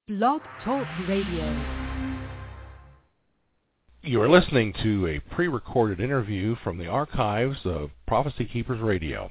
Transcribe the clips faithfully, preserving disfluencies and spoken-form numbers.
Blog Talk Radio. You are listening to a pre-recorded interview from the archives of Prophecy Keepers Radio.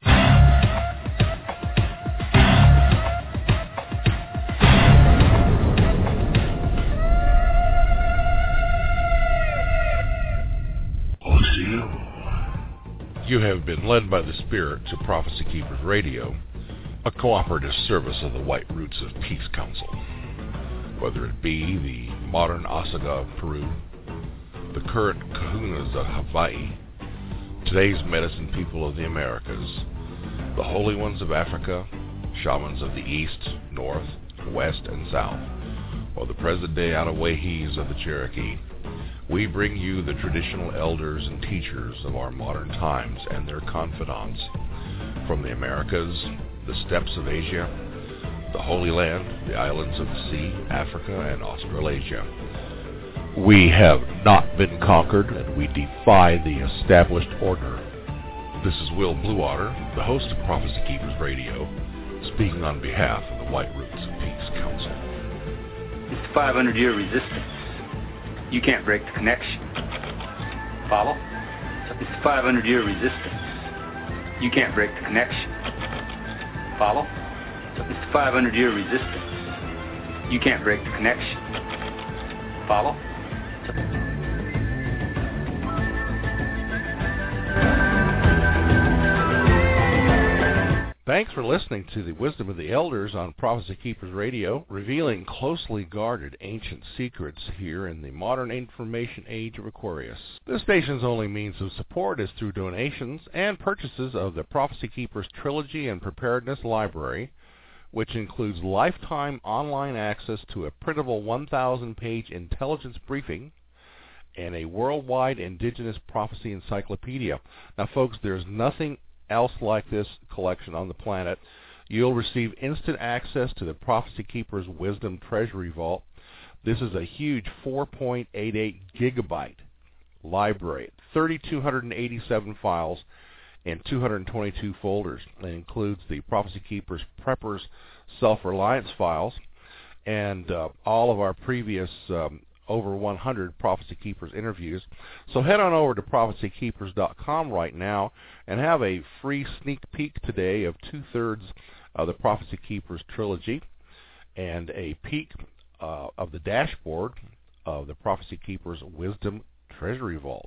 You have been led by the Spirit to Prophecy Keepers Radio, a cooperative service of the White Roots of Peace Council. Whether it be the modern Osaga of Peru, the current Kahunas of Hawaii, today's medicine people of the Americas, the holy ones of Africa, shamans of the East, North, West, and South, or the present-day Anawahis of the Cherokee, we bring you the traditional elders and teachers of our modern times and their confidants from the Americas, the steppes of Asia, the Holy Land, the islands of the sea, Africa, and Australasia. We have not been conquered, and we defy the established order. This is Will Bluewater, the host of Prophecy Keepers Radio, speaking on behalf of the White Roots of Peace Council. It's the five hundred year resistance. You can't break the connection. Follow? It's the five hundred year resistance. You can't break the connection. Follow? It's the five hundred year resistance. You can't break the connection. Follow? Thanks for listening to the Wisdom of the Elders on Prophecy Keepers Radio, revealing closely guarded ancient secrets here in the modern information age of Aquarius. This station's only means of support is through donations and purchases of the Prophecy Keepers Trilogy and Preparedness Library, which includes lifetime online access to a printable one thousand page intelligence briefing and a worldwide indigenous prophecy encyclopedia. Now, folks, there's nothing else like this collection on the planet. You'll receive instant access to the Prophecy Keepers Wisdom Treasury Vault. This is a huge four point eight eight gigabyte library, three thousand two hundred eighty-seven files in two hundred twenty-two folders. It includes the Prophecy Keepers Preppers Self-Reliance files and uh, all of our previous um, over one hundred Prophecy Keepers interviews. So head on over to prophecy keepers dot com right now and have a free sneak peek today of two-thirds of the Prophecy Keepers trilogy and a peek uh, of the dashboard of the Prophecy Keepers Wisdom Treasury Vault.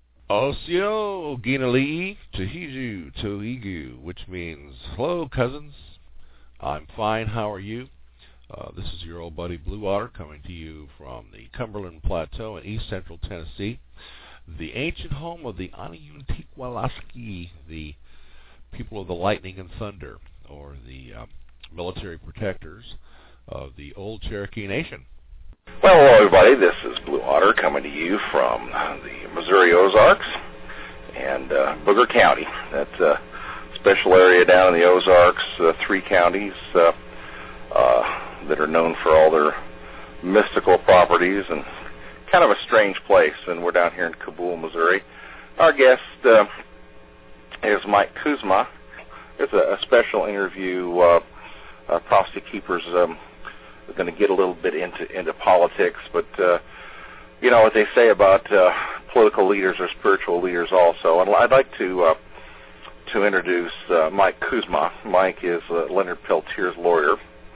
Osio Ginali'i Tahiju Toigu, which means, hello, cousins. I'm fine. How are you? Uh, this is your old buddy Bluewater coming to you from the Cumberland Plateau in east central Tennessee, the ancient home of the Aniyuntikwalaski, the people of the lightning and thunder, or the uh, military protectors of the old Cherokee Nation. Well, hello everybody, this is Bluewater coming to you from the Missouri Ozarks and uh, Booger County. That's a special area down in the Ozarks, uh, three counties uh, uh, that are known for all their mystical properties and kind of a strange place, and we're down here in Cabool, Missouri. Our guest uh, is Mike Kuzma. It's a, a special interview. Uh, uh, Prophecy Keepers um, are going to get a little bit into, into politics, but uh, you know what they say about uh, political leaders or spiritual leaders also. And I'd like to uh, to introduce uh, Mike Kuzma. Mike is uh, Leonard Peltier's lawyer.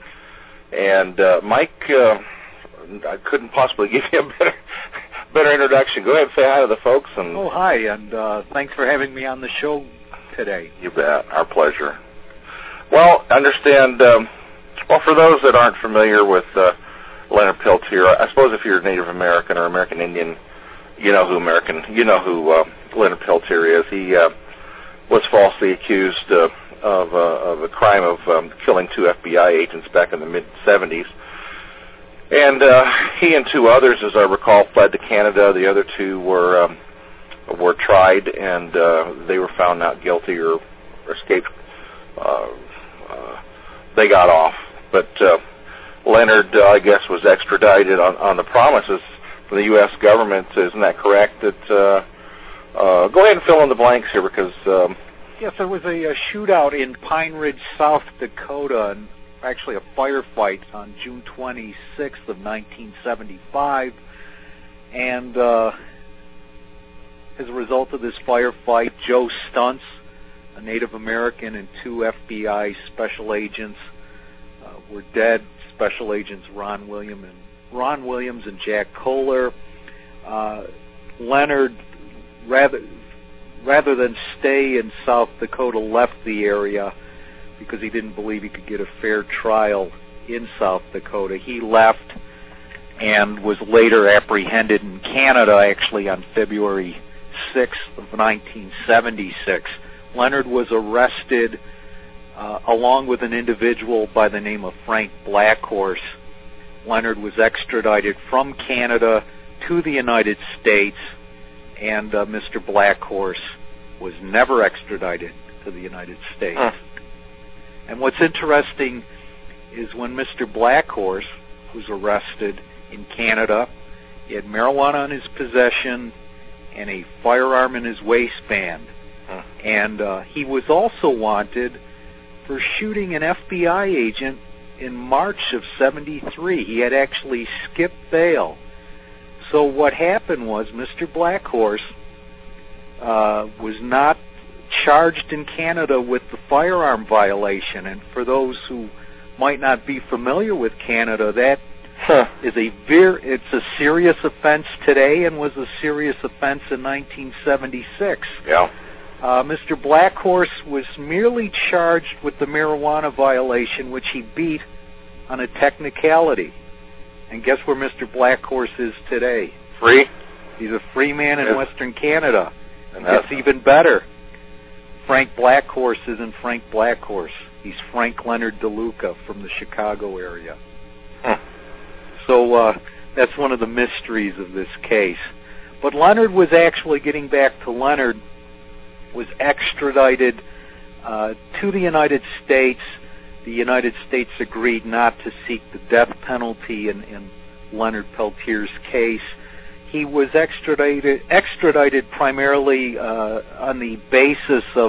And uh, Mike, uh, I couldn't possibly give you a better, better introduction. Go ahead and say hi to the folks. And oh, hi, and uh, thanks for having me on the show today. You bet. Our pleasure. Well, understand, um, well, for those that aren't familiar with uh, Leonard Peltier, I suppose if you're Native American or American Indian, you know who American, you know who uh, Leonard Peltier is. He uh, was falsely accused uh, of, uh, of a crime of um, killing two F B I agents back in the mid seventies. And uh, he and two others, as I recall, fled to Canada. The other two were um, were tried, and uh, they were found not guilty or, or escaped. Uh, uh, they got off. But uh, Leonard, uh, I guess, was extradited on, on the promises from the U S government. Isn't that correct? That uh, uh, go ahead and fill in the blanks here, because... Um, Yes, there was a, a shootout in Pine Ridge, South Dakota, actually a firefight on June twenty-sixth of nineteen seventy-five, and uh, as a result of this firefight, Joe Stuntz, a Native American, and two F B I special agents uh, were dead. Special agents Ron Williams and Ron Williams and Jack Kohler. Uh, Leonard, rather rather than stay in South Dakota, left the area because he didn't believe he could get a fair trial in South Dakota. He left and was later apprehended in Canada, actually on February sixth of nineteen seventy-six. Leonard was arrested uh, along with an individual by the name of Frank Blackhorse. Leonard was extradited from Canada to the United States, and uh, Mister Blackhorse was never extradited to the United States. Huh. And what's interesting is when Mister Blackhorse was arrested in Canada, he had marijuana in his possession and a firearm in his waistband. Huh. And uh, he was also wanted for shooting an F B I agent in March of seventy-three. He had actually skipped bail. So what happened was Mister Blackhorse uh, was not charged in Canada with the firearm violation. And for those who might not be familiar with Canada, that huh. is a ver- it's a serious offense today and was a serious offense in nineteen seventy-six. Yeah. Uh, Mister Blackhorse was merely charged with the marijuana violation, which he beat on a technicality. And guess where Mister Blackhorse is today? Free? He's a free man in yes. Western Canada. And it's even better. Frank Blackhorse isn't Frank Blackhorse. He's Frank Leonard DeLuca from the Chicago area. Huh. So uh, that's one of the mysteries of this case. But Leonard was actually, getting back to Leonard, was extradited uh, to the United States. The United States agreed not to seek the death penalty in, in Leonard Peltier's case. He was extradited, extradited primarily uh, on the basis of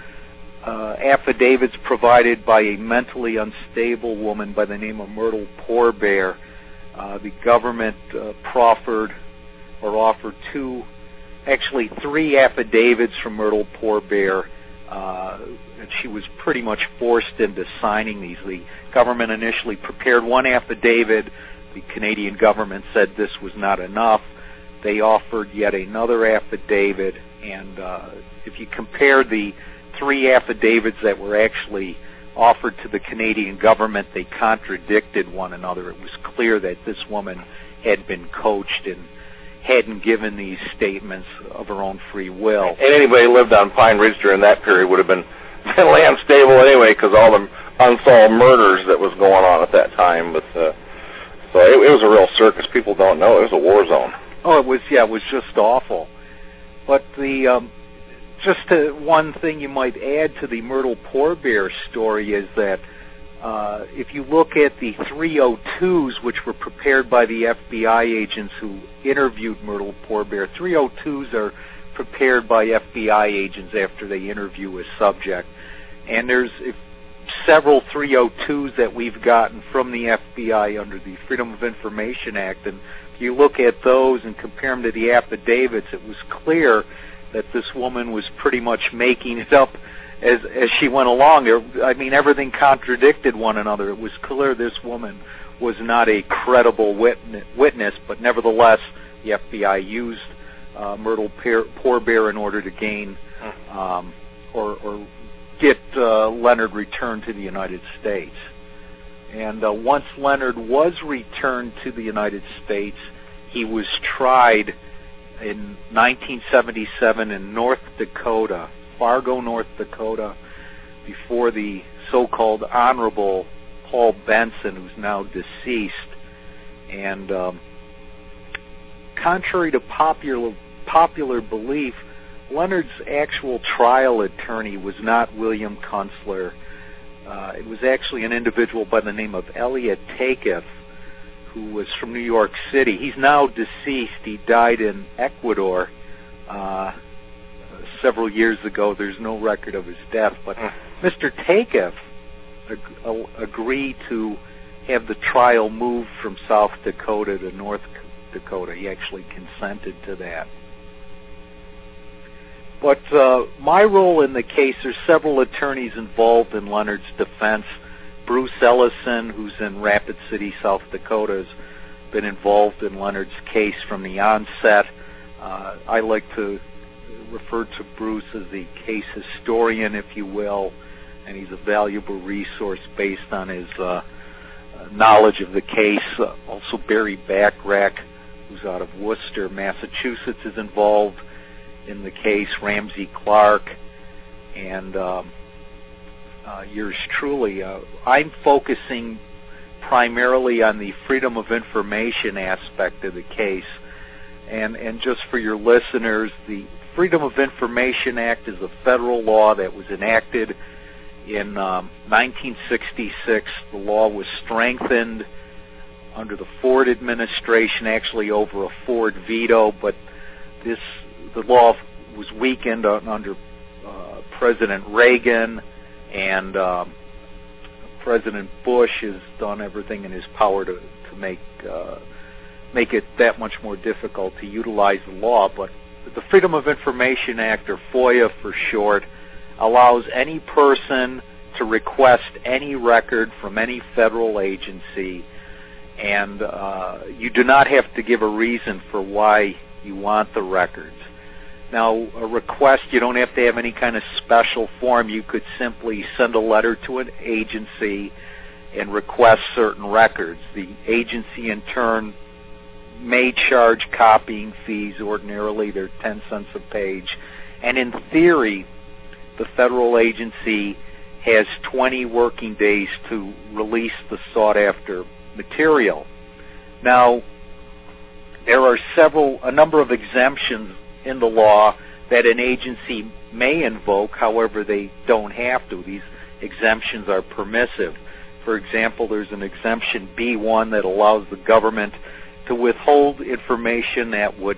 uh, affidavits provided by a mentally unstable woman by the name of Myrtle Poorbear. Uh, the government uh, proffered or offered two actually three affidavits from Myrtle Poorbear, uh, and she was pretty much forced into signing these. The government initially prepared one affidavit. The Canadian government said this was not enough. They offered yet another affidavit, and uh, if you compare the three affidavits that were actually offered to the Canadian government, they contradicted one another. It was clear that this woman had been coached and hadn't given these statements of her own free will. And anybody who lived on Pine Ridge during that period would have been mentally unstable anyway, because all the unsolved murders that was going on at that time. But uh, so it, it was a real circus. People don't know. It was a war zone. Oh, it was, yeah, it was just awful. But the um, just to, one thing you might add to the Myrtle Poorbear story is that Uh, if you look at the three oh twos, which were prepared by the F B I agents who interviewed Myrtle Poorbear, three oh twos are prepared by F B I agents after they interview a subject. And there's if, several three oh twos that we've gotten from the F B I under the Freedom of Information Act. And if you look at those and compare them to the affidavits, it was clear that this woman was pretty much making it up As, as she went along. I mean, everything contradicted one another. It was clear this woman was not a credible witness, but nevertheless, the F B I used uh, Myrtle Poorbear in order to gain um, or, or get uh, Leonard returned to the United States. And uh, once Leonard was returned to the United States, he was tried in nineteen seventy-seven in North Dakota, Fargo, North Dakota, before the so-called Honorable Paul Benson, who's now deceased. And um, contrary to popular popular belief, Leonard's actual trial attorney was not William Kunstler. Uh, it was actually an individual by the name of Elliot Takeff, who was from New York City. He's now deceased. He died in Ecuador uh, several years ago. There's no record of his death. But Mister Takeff, ag- agree to have the trial moved from South Dakota to North Dakota. He actually consented to that. But uh, my role in the case, there's several attorneys involved in Leonard's defense. Bruce Ellison, who's in Rapid City, South Dakota, has been involved in Leonard's case from the onset. Uh, I like to refer to Bruce as the case historian, if you will, and he's a valuable resource based on his uh, knowledge of the case. Uh, also, Barry Backrack, who's out of Worcester, Massachusetts, is involved in the case. Ramsey Clark, and um, uh, yours truly. Uh, I'm focusing primarily on the freedom of information aspect of the case. And, and just for your listeners, the Freedom of Information Act is a federal law that was enacted in um, nineteen sixty-six. The law was strengthened under the Ford administration, actually over a Ford veto, but this the law was weakened under uh, President Reagan, and um, President Bush has done everything in his power to, to make uh, make it that much more difficult to utilize the law. But the Freedom of Information Act, or FOIA for short, allows any person to request any record from any federal agency, and uh, you do not have to give a reason for why you want the records. Now, a request, you don't have to have any kind of special form. You could simply send a letter to an agency and request certain records. The agency, in turn, may charge copying fees. Ordinarily, they're ten cents a page. And in theory, the federal agency has twenty working days to release the sought-after material. Now, there are several, a number of exemptions in the law that an agency may invoke. However, they don't have to. These exemptions are permissive. For example, there's an exemption B one that allows the government to withhold information that would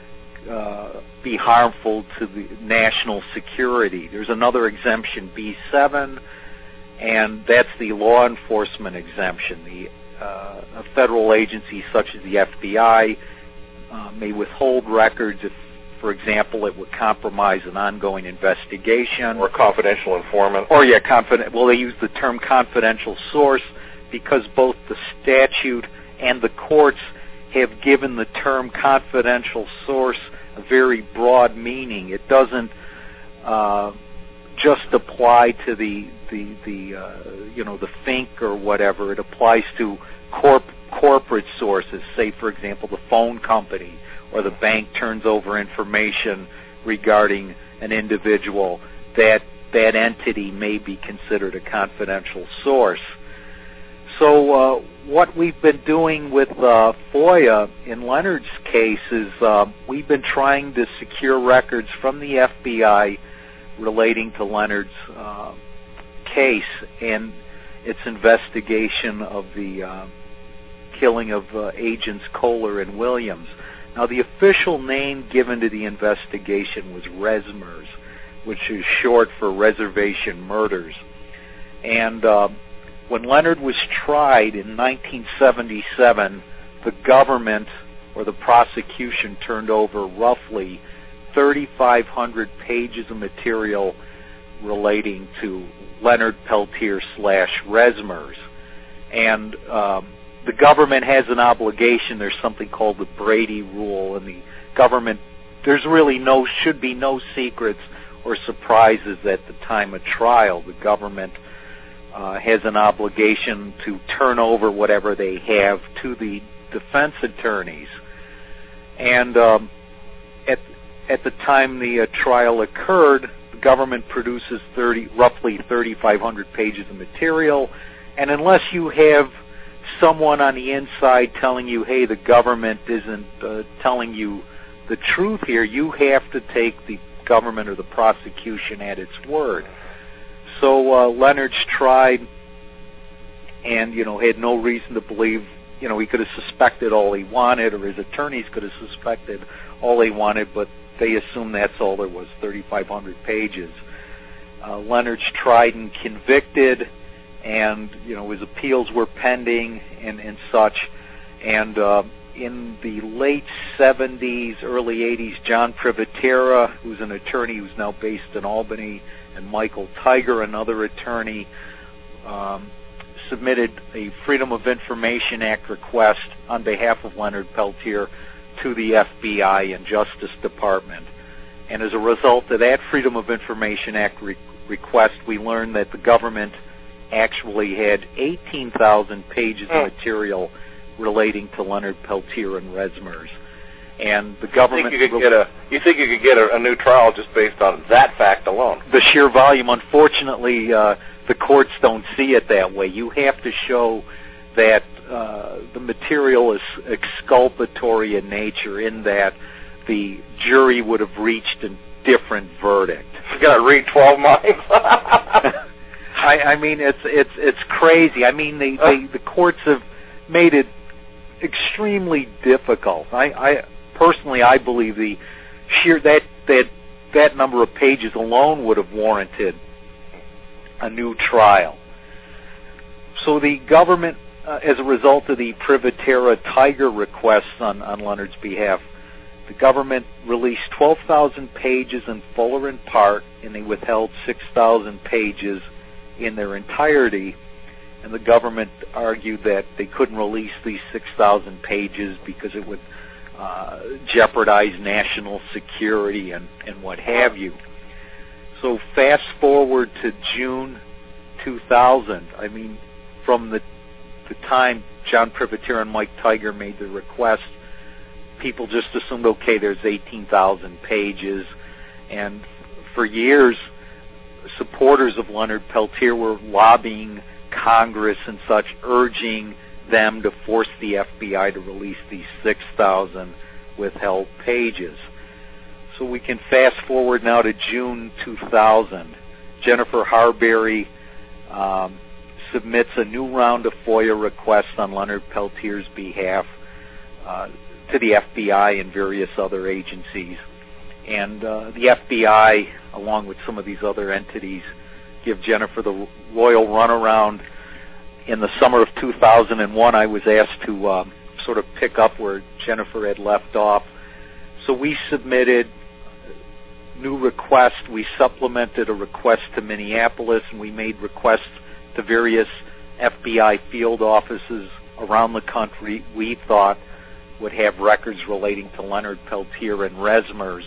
uh, be harmful to the national security. There's another exemption, B seven, and that's the law enforcement exemption. The uh, a federal agency such as the F B I uh, may withhold records if, for example, it would compromise an ongoing investigation. Or a confidential informant. Or, yeah, confident. Well, they use the term confidential source because both the statute and the courts have given the term confidential source a very broad meaning. It doesn't uh, just apply to the the the uh, you know the Fink or whatever. It applies to corp corporate sources. Say, for example, the phone company or the bank turns over information regarding an individual. That that entity may be considered a confidential source. So uh, what we've been doing with uh, FOIA in Leonard's case is uh, we've been trying to secure records from the F B I relating to Leonard's uh, case and its investigation of the uh, killing of uh, agents Kohler and Williams. Now, the official name given to the investigation was RESMERS, which is short for Reservation Murders. And uh, when Leonard was tried in nineteen seventy-seven, the government or the prosecution turned over roughly thirty-five hundred pages of material relating to Leonard Peltier slash RESMERS. And um, the government has an obligation. There's something called the Brady Rule, and the government, there's really no, should be no secrets or surprises at the time of trial. The government Uh, has an obligation to turn over whatever they have to the defense attorneys. And um, at at the time the uh, trial occurred, the government produces thirty, roughly thirty-five hundred pages of material, and unless you have someone on the inside telling you, hey, the government isn't uh, telling you the truth here, you have to take the government or the prosecution at its word. So uh, Leonard's tried and, you know, had no reason to believe, you know, he could have suspected all he wanted, or his attorneys could have suspected all they wanted, but they assumed that's all there was, thirty-five hundred pages. Uh, Leonard's tried and convicted, and you know his appeals were pending and, and such. And uh, in the late seventies, early eighties, John Privatera, who's an attorney who's now based in Albany, and Michael Tiger, another attorney, um, submitted a Freedom of Information Act request on behalf of Leonard Peltier to the F B I and Justice Department. And as a result of that Freedom of Information Act re- request, we learned that the government actually had eighteen thousand pages of material relating to Leonard Peltier and Resmers. And the government... You think you could get a, you think you could get a, a new trial just based on that fact alone? The sheer volume. Unfortunately, uh, the courts don't see it that way. You have to show that uh, the material is exculpatory in nature, in that the jury would have reached a different verdict. You got to read twelve minds. I, I mean, it's it's it's crazy. I mean, they, they the courts have made it extremely difficult. I, I personally, I believe the sheer that that that number of pages alone would have warranted a new trial. So the government, uh, as a result of the Privatera Tiger requests on, on Leonard's behalf, the government released twelve thousand pages in full or in part, and they withheld six thousand pages in their entirety. And the government argued that they couldn't release these six thousand pages because it would uh, jeopardize national security and, and what have you. So fast forward to June two thousand. I mean, from the, the time John Privatera and Mike Tiger made the request, people just assumed, okay, there's eighteen thousand pages. And for years, supporters of Leonard Peltier were lobbying Congress and such, urging them to force the F B I to release these six thousand withheld pages. So we can fast forward now to June two thousand. Jennifer Harberry um, submits a new round of FOIA requests on Leonard Peltier's behalf uh, to the F B I and various other agencies. And uh, the F B I, along with some of these other entities, give Jennifer the royal runaround. In the summer of two thousand one, I was asked to um, sort of pick up where Jennifer had left off. So we submitted new requests. We supplemented a request to Minneapolis, and we made requests to various F B I field offices around the country we thought would have records relating to Leonard Peltier and Resmers.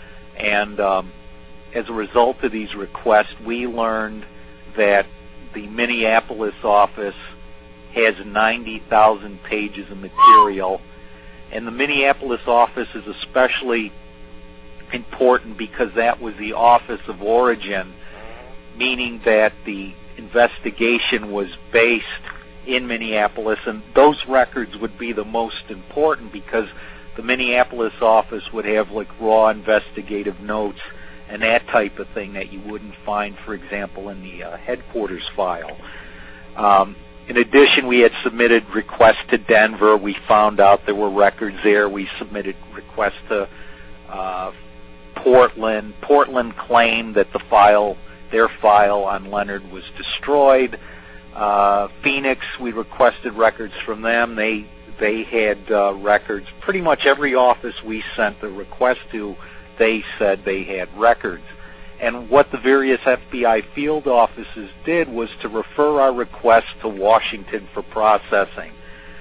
And um, as a result of these requests, we learned that the Minneapolis office has ninety thousand pages of material. And the Minneapolis office is especially important because that was the office of origin, meaning that the investigation was based in Minneapolis, and those records would be the most important because the Minneapolis office would have like raw investigative notes and that type of thing that you wouldn't find, for example, in the uh, headquarters file. Um, in addition, we had submitted requests to Denver. We found out there were records there. We submitted requests to uh, Portland. Portland claimed that the file, their file on Leonard, was destroyed. Uh, Phoenix, we requested records from them. They they had uh, records. Pretty much every office we sent the request to, they said they had records. And what the various F B I field offices did was to refer our requests to Washington for processing.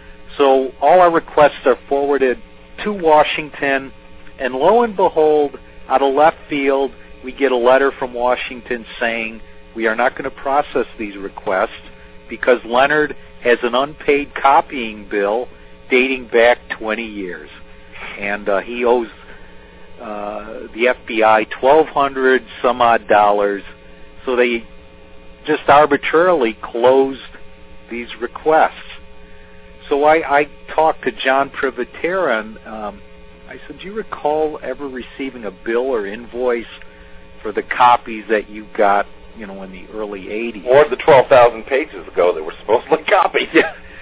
So all our requests are forwarded to Washington, and lo and behold, out of left field, we get a letter from Washington saying we are not going to process these requests because Leonard has an unpaid copying bill dating back twenty years. And uh, he owes uh, the F B I twelve hundred some odd dollars. So they just arbitrarily closed these requests. So I, I talked to John Privatera, and um, I said, do you recall ever receiving a bill or invoice for the copies that you got, you know, in the early eighties? Or the twelve thousand pages ago that were supposedly copied.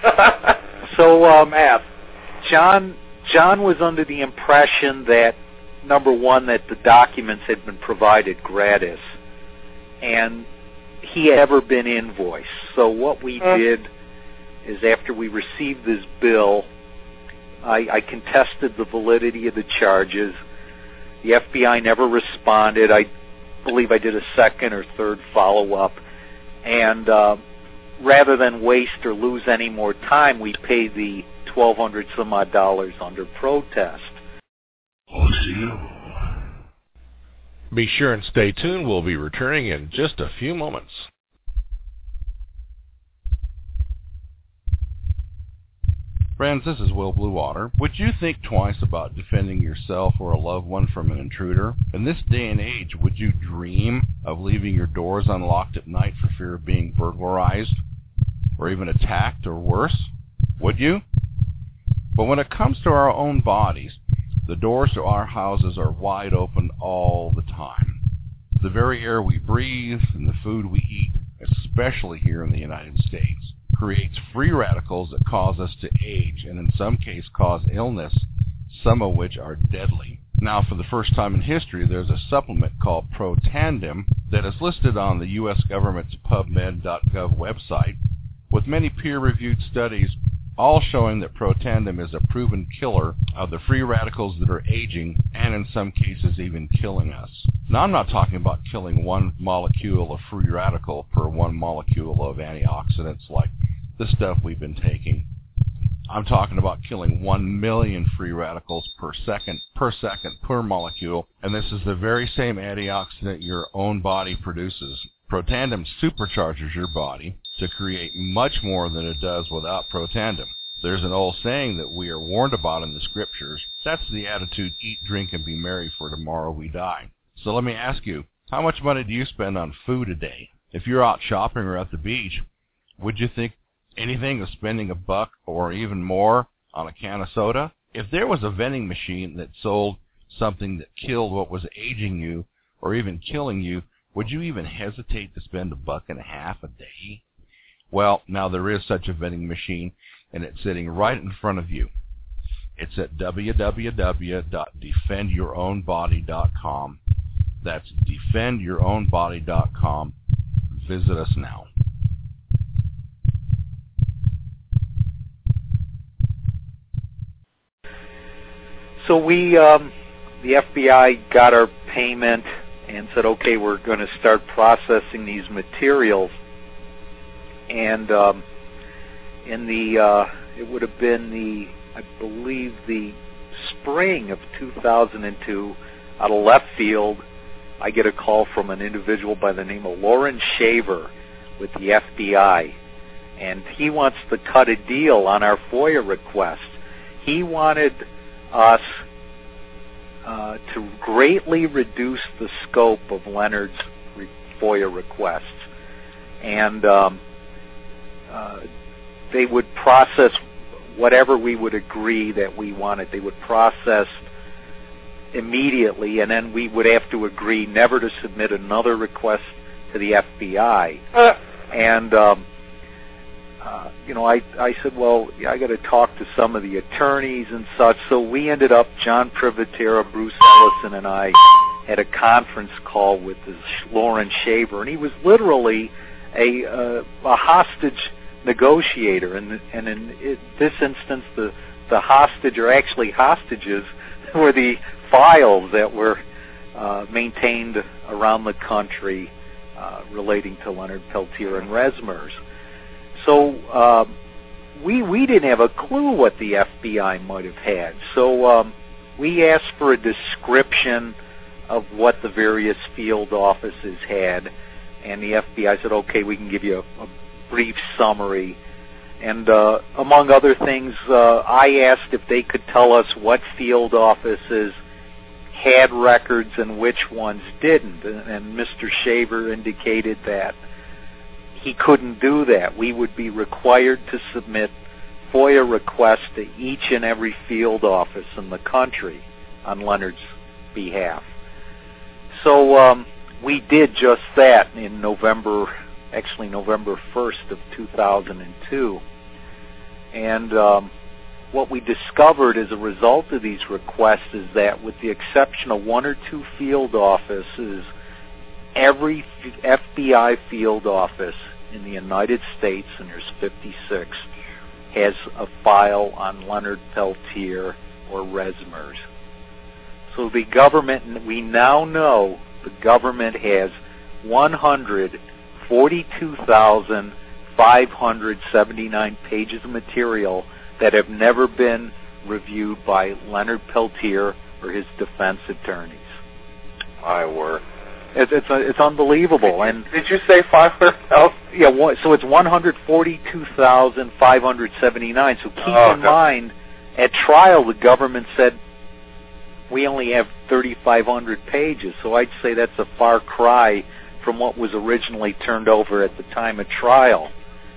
So, um, John, John was under the impression that, number one, that the documents had been provided gratis. And he had ever been invoiced. So what we did is after we received this bill, I, I contested the validity of the charges. The F B I never responded. I believe I did a second or third follow-up. And uh, rather than waste or lose any more time, we paid the twelve hundred some odd dollars under protest. Oh, see you. Be sure and stay tuned. We'll be returning in just a few moments. Friends, this is Will Bluewater. Would you think twice about defending yourself or a loved one from an intruder? In this day and age, would you dream of leaving your doors unlocked at night for fear of being burglarized or even attacked or worse? Would you? But when it comes to our own bodies, the doors to our houses are wide open all the time. The very air we breathe and the food we eat, especially here in the United States, creates free radicals that cause us to age and in some cases cause illness, some of which are deadly. Now, for the first time in history, there's a supplement called Protandim that is listed on the U S government's pub med dot gov website, with many peer-reviewed studies all showing that Protandim is a proven killer of the free radicals that are aging and in some cases even killing us. Now, I'm not talking about killing one molecule of free radical per one molecule of antioxidants like the stuff we've been taking. I'm talking about killing one million free radicals per second, per second, per molecule, and this is the very same antioxidant your own body produces. Protandim supercharges your body to create much more than it does without Protandim. There's an old saying that we are warned about in the scriptures. That's the attitude, eat, drink, and be merry, for tomorrow we die. So let me ask you, how much money do you spend on food a day? If you're out shopping or at the beach, would you think anything of spending a buck or even more on a can of soda? If there was a vending machine that sold something that killed what was aging you or even killing you, would you even hesitate to spend a buck and a half a day? Well, now there is such a vending machine, and it's sitting right in front of you. It's at w w w dot defend your own body dot com. That's defend your own body dot com. Visit us now. So we, um, the F B I got our payment and said, okay, we're going to start processing these materials. And um, in the, uh, it would have been the, I believe, the spring of two thousand two, out of left field, I get a call from an individual by the name of Lauren Shaver with the F B I. And he wants to cut a deal on our FOIA request. He wanted us uh, to greatly reduce the scope of Leonard's re- FOIA requests. And um, uh, they would process whatever we would agree that we wanted. They would process immediately, and then we would have to agree never to submit another request to the F B I. Uh. And um, Uh, you know, I, I said, well, yeah, I got to talk to some of the attorneys and such. So we ended up, John Privatera, Bruce Ellison, and I had a conference call with this Lauren Shaver, and he was literally a, uh, a hostage negotiator. And, and in it, this instance, the, the hostage, or actually hostages, were the files that were uh, maintained around the country uh, relating to Leonard Peltier and Resmers. So uh, we we didn't have a clue what the F B I might have had. So um, we asked for a description of what the various field offices had, and the F B I said, okay, we can give you a, a brief summary. And uh, among other things, uh, I asked if they could tell us what field offices had records and which ones didn't. And, and Mister Shaver indicated that he couldn't do that. We would be required to submit FOIA requests to each and every field office in the country on Leonard's behalf. So um, we did just that in November, actually November first of two thousand two. And um, what we discovered as a result of these requests is that with the exception of one or two field offices, every F B I field office in the United States, and there's fifty-six, has a file on Leonard Peltier or Resmers. So the government, we now know the government has one hundred forty-two thousand five hundred seventy-nine pages of material that have never been reviewed by Leonard Peltier or his defense attorneys. My word. It's it's, it's unbelievable. Did you, and did you say five hundred thousand? Yeah, one, so it's one hundred forty-two thousand five hundred seventy-nine. So keep oh, in God. mind, at trial, the government said we only have thirty-five hundred pages. So I'd say that's a far cry from what was originally turned over at the time of trial.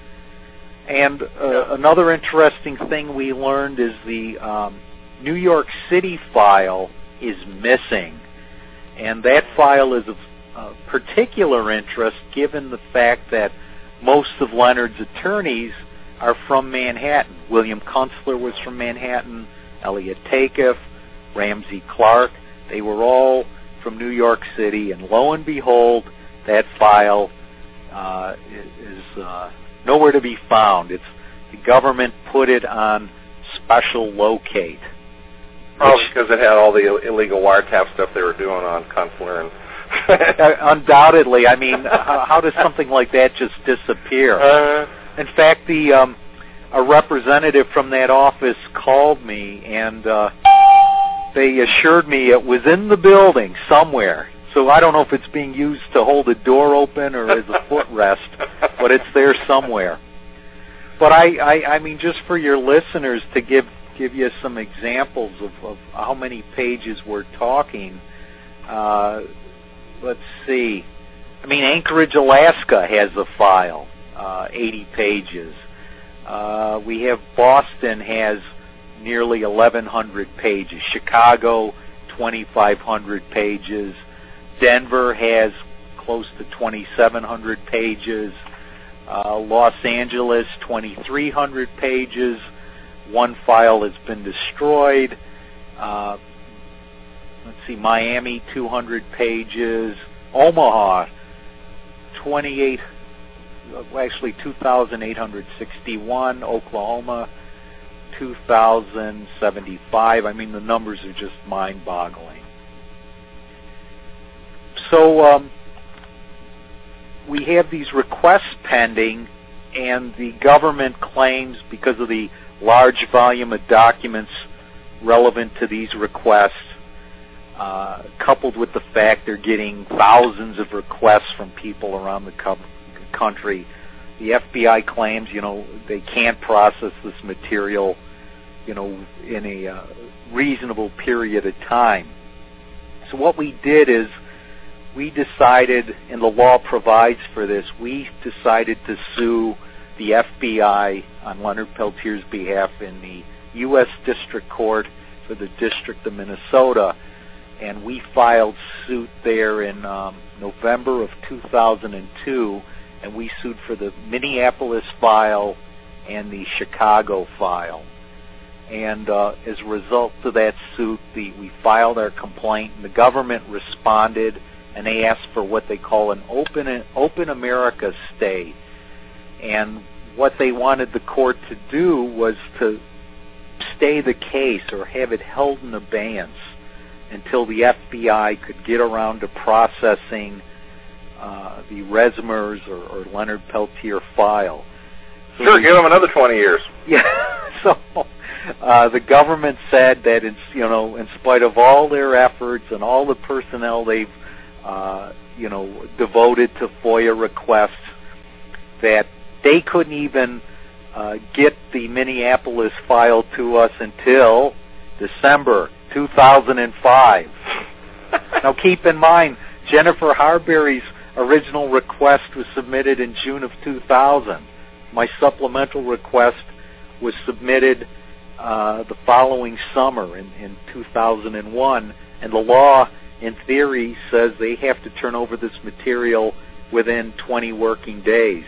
And uh, another interesting thing we learned is the um, New York City file is missing. And that file is of uh, particular interest given the fact that most of Leonard's attorneys are from Manhattan. William Kunstler was from Manhattan, Elliot Takeff, Ramsey Clark. They were all from New York City, and lo and behold, that file uh, is uh, nowhere to be found. It's the government put it on special locate. Probably because it had all the illegal wiretap stuff they were doing on Kunstler and. Undoubtedly, I mean, how, how does something like that just disappear? Uh, In fact, the um, a representative from that office called me, and uh, they assured me it was in the building somewhere. So I don't know if it's being used to hold a door open or as a footrest, but it's there somewhere. But I, I, I mean, just for your listeners to give give you some examples of, of how many pages we're talking. Uh, let's see. I mean, Anchorage, Alaska has a file, uh, eighty pages. Uh, we have Boston has nearly eleven hundred pages. Chicago, twenty-five hundred pages. Denver has close to twenty-seven hundred pages. Uh, Los Angeles, twenty-three hundred pages. One file has been destroyed. Uh, let's see, Miami, two hundred pages. Omaha, twenty-eight, actually two thousand eight hundred sixty-one. Oklahoma, two thousand seventy-five. I mean, the numbers are just mind-boggling. So um, we have these requests pending, and the government claims because of the large volume of documents relevant to these requests, uh, coupled with the fact they're getting thousands of requests from people around the co- country, the F B I claims, you know, they can't process this material, you know, in a uh, reasonable period of time. So what we did is we decided, and the law provides for this, we decided to sue the F B I on Leonard Peltier's behalf in the U S District Court for the District of Minnesota, and we filed suit there in um, November of two thousand two, and we sued for the Minneapolis file and the Chicago file. And uh, as a result of that suit, the, we filed our complaint, and the government responded, and they asked for what they call an open open America stay. And what they wanted the court to do was to stay the case or have it held in abeyance until the F B I could get around to processing uh, the Resmers or, or Leonard Peltier file. So sure, we, give them another twenty years. Yeah. So uh, the government said that it's, you know, in spite of all their efforts and all the personnel they've uh, you know devoted to FOIA requests, that they couldn't even uh, get the Minneapolis file to us until December two thousand five. Now keep in mind, Jennifer Harberry's original request was submitted in June of two thousand. My supplemental request was submitted uh, the following summer in, in two thousand one, and the law, in theory, says they have to turn over this material within twenty working days.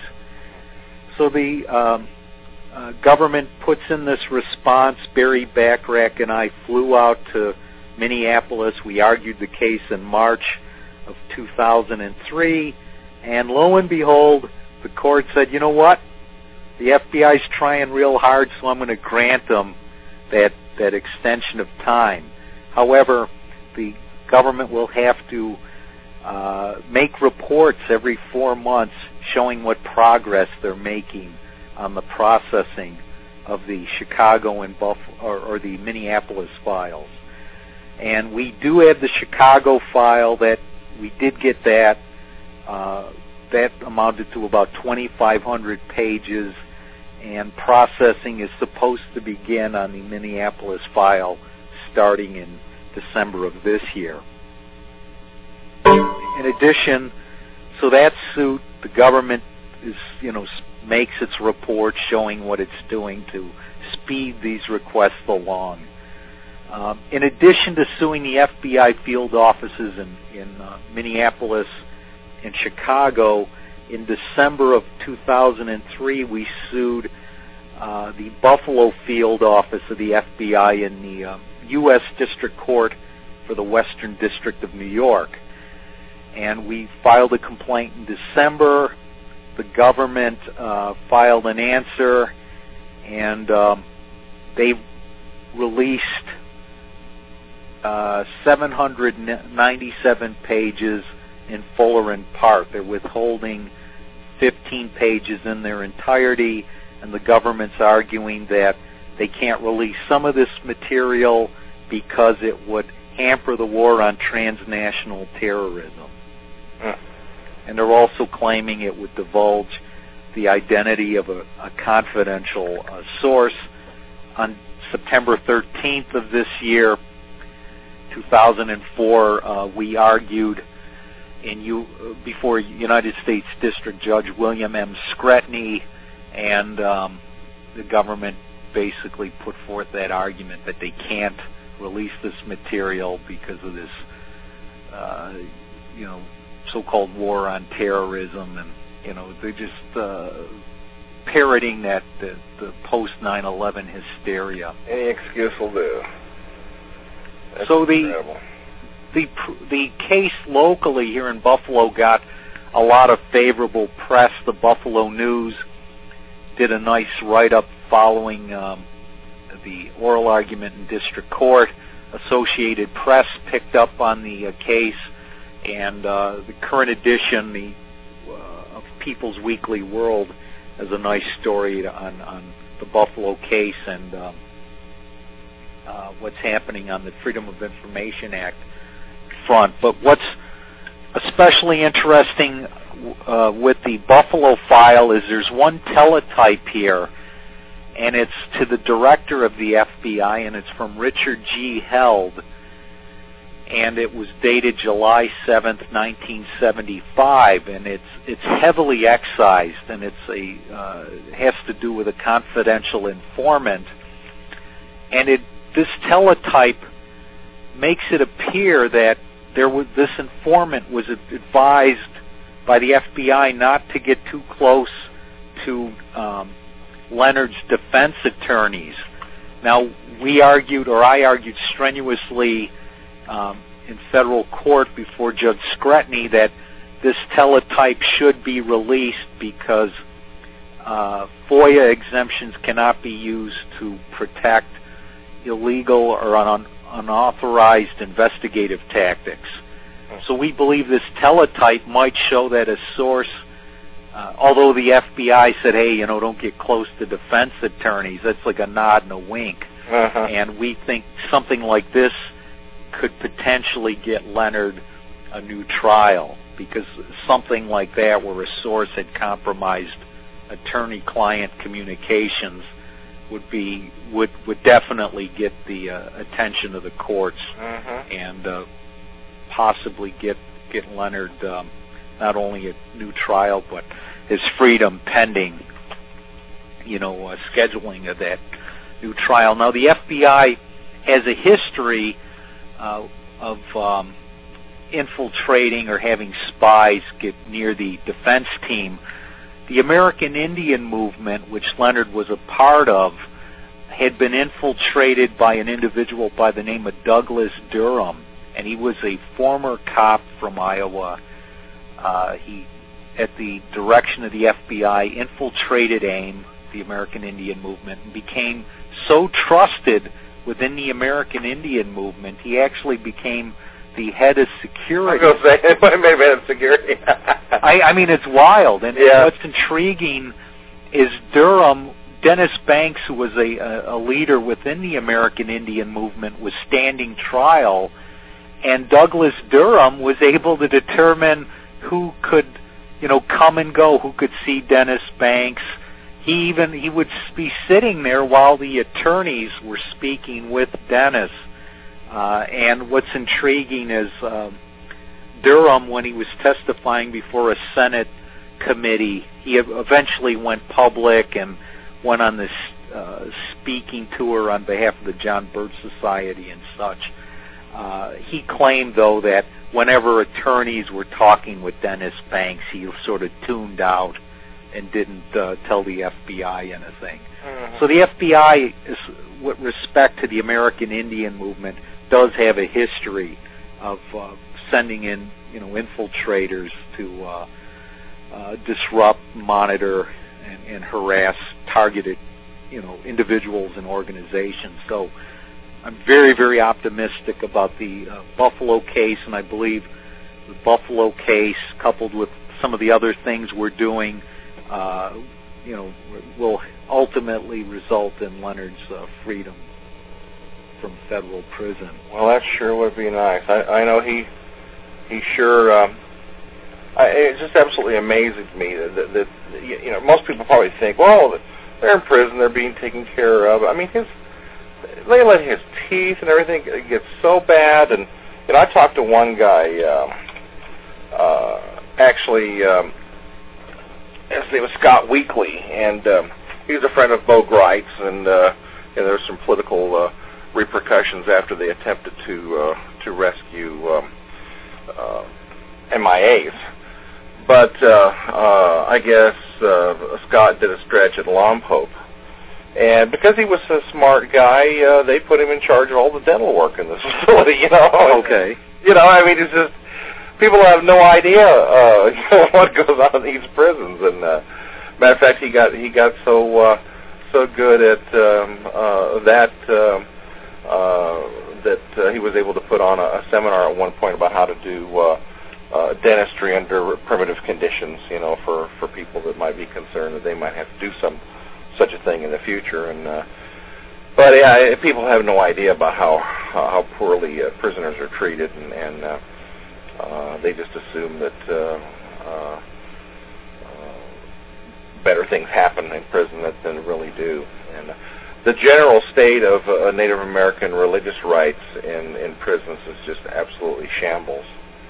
So the um, uh, government puts in this response. Barry Bachrach and I flew out to Minneapolis. We argued the case in March of two thousand three, and lo and behold, the court said, you know what? The F B I's trying real hard, so I'm going to grant them that that extension of time. However, the government will have to uh, make reports every four months showing what progress they're making on the processing of the Chicago and Buffalo or, or the Minneapolis files. And we do have the Chicago file. That we did get that. Uh, that amounted to about twenty-five hundred pages, and processing is supposed to begin on the Minneapolis file starting in December of this year. In addition, so that suit, the government is, you know, makes its report showing what it's doing to speed these requests along. Um, in addition to suing the F B I field offices in, in uh, Minneapolis and Chicago, in December of two thousand three, we sued uh, the Buffalo field office of the F B I in the uh, U S District Court for the Western District of New York. And we filed a complaint in December. The government uh, filed an answer, and um, they released uh, seven hundred ninety-seven pages in full or in part. They're withholding fifteen pages in their entirety, and the government's arguing that they can't release some of this material because it would hamper the war on transnational terrorism. Mm. And they're also claiming it would divulge the identity of a, a confidential uh, source. On September thirteenth of this year, two thousand four, uh, we argued in U, before United States District Judge William M. Scretany, and um, the government basically put forth that argument that they can't release this material because of this, uh, you know, so-called war on terrorism, and you know they're just uh, parroting that the, the post nine eleven hysteria. Any excuse will do. That's so the incredible. the the case locally here in Buffalo got a lot of favorable press. The Buffalo News did a nice write-up following um, the oral argument in district court. Associated Press picked up on the uh, case. And uh, the current edition the, uh, of People's Weekly World has a nice story on, on the Buffalo case and um, uh, what's happening on the Freedom of Information Act front. But what's especially interesting uh, with the Buffalo file is there's one teletype here, and it's to the director of the F B I, and it's from Richard G. Held. And it was dated July seventh, nineteen seventy-five, and it's it's heavily excised, and it's a uh, has to do with a confidential informant. And it this teletype makes it appear that there was this informant was advised by the F B I not to get too close to um, Leonard's defense attorneys. Now, we argued, or I argued strenuously, Um, in federal court before Judge Scretany that this teletype should be released because uh, FOIA exemptions cannot be used to protect illegal or un- unauthorized investigative tactics. So we believe this teletype might show that a source, uh, although the F B I said, hey, you know, don't get close to defense attorneys, that's like a nod and a wink. Uh-huh. And we think something like this could potentially get Leonard a new trial, because something like that where a source had compromised attorney-client communications would be would would definitely get the uh, attention of the courts, uh-huh. and uh, possibly get get Leonard um, not only a new trial but his freedom pending, you know, uh, scheduling of that new trial. Now the F B I has a history Uh, of um, infiltrating or having spies get near the defense team. The American Indian movement, which Leonard was a part of, had been infiltrated by an individual by the name of Douglas Durham, and he was a former cop from Iowa. Uh, he, at the direction of the F B I, infiltrated AIM, the American Indian Movement, and became so trusted within the American Indian Movement, he actually became the head of security. I was going to say, it may be head of security. I, I mean, it's wild. And yeah. what's intriguing is Durham, Dennis Banks, who was a, a leader within the American Indian Movement, was standing trial, and Douglas Durham was able to determine who could, you know, come and go, who could see Dennis Banks. He even, he would be sitting there while the attorneys were speaking with Dennis. Uh, and what's intriguing is uh, Durham, when he was testifying before a Senate committee, he eventually went public and went on this uh, speaking tour on behalf of the John Birch Society and such. Uh, he claimed, though, that whenever attorneys were talking with Dennis Banks, he sort of tuned out and didn't uh, tell the F B I anything. Mm-hmm. So the F B I, is, with respect to the American Indian Movement, does have a history of uh, sending in, you know, infiltrators to uh, uh, disrupt, monitor, and, and harass targeted, you know, individuals and organizations. So I'm very, very optimistic about the uh, Buffalo case, and I believe the Buffalo case, coupled with some of the other things we're doing, uh, you know, will ultimately result in Leonard's uh, freedom from federal prison. Well, that sure would be nice. I, I know he he sure. Um, I, it just absolutely amazes me that, that, that you know, most people probably think, well, they're in prison, they're being taken care of. I mean, his they let his teeth and everything get so bad. And you know, I talked to one guy, uh, uh, actually, um, his name was Scott Weekly, and um, he was a friend of Bo Greit's, and uh, you know, there were some political uh, repercussions after they attempted to uh, to rescue um, uh, M I As. But uh, uh, I guess uh, Scott did a stretch at Lompoc. And because he was a smart guy, uh, they put him in charge of all the dental work in this facility, you know. Okay. You know, I mean, it's just, people have no idea uh, you know, what goes on in these prisons. And uh, matter of fact, he got he got so uh, so good at um, uh, that uh, uh, that uh, he was able to put on a, a seminar at one point about how to do uh, uh, dentistry under primitive conditions, you know, for, for people that might be concerned that they might have to do some such a thing in the future. And uh, but yeah, people have no idea about how how poorly uh, prisoners are treated, and, and uh, uh, they just assume that uh, uh, uh, better things happen in prison than, than really do. And uh, the general state of uh, Native American religious rights in, in prisons is just absolutely shambles,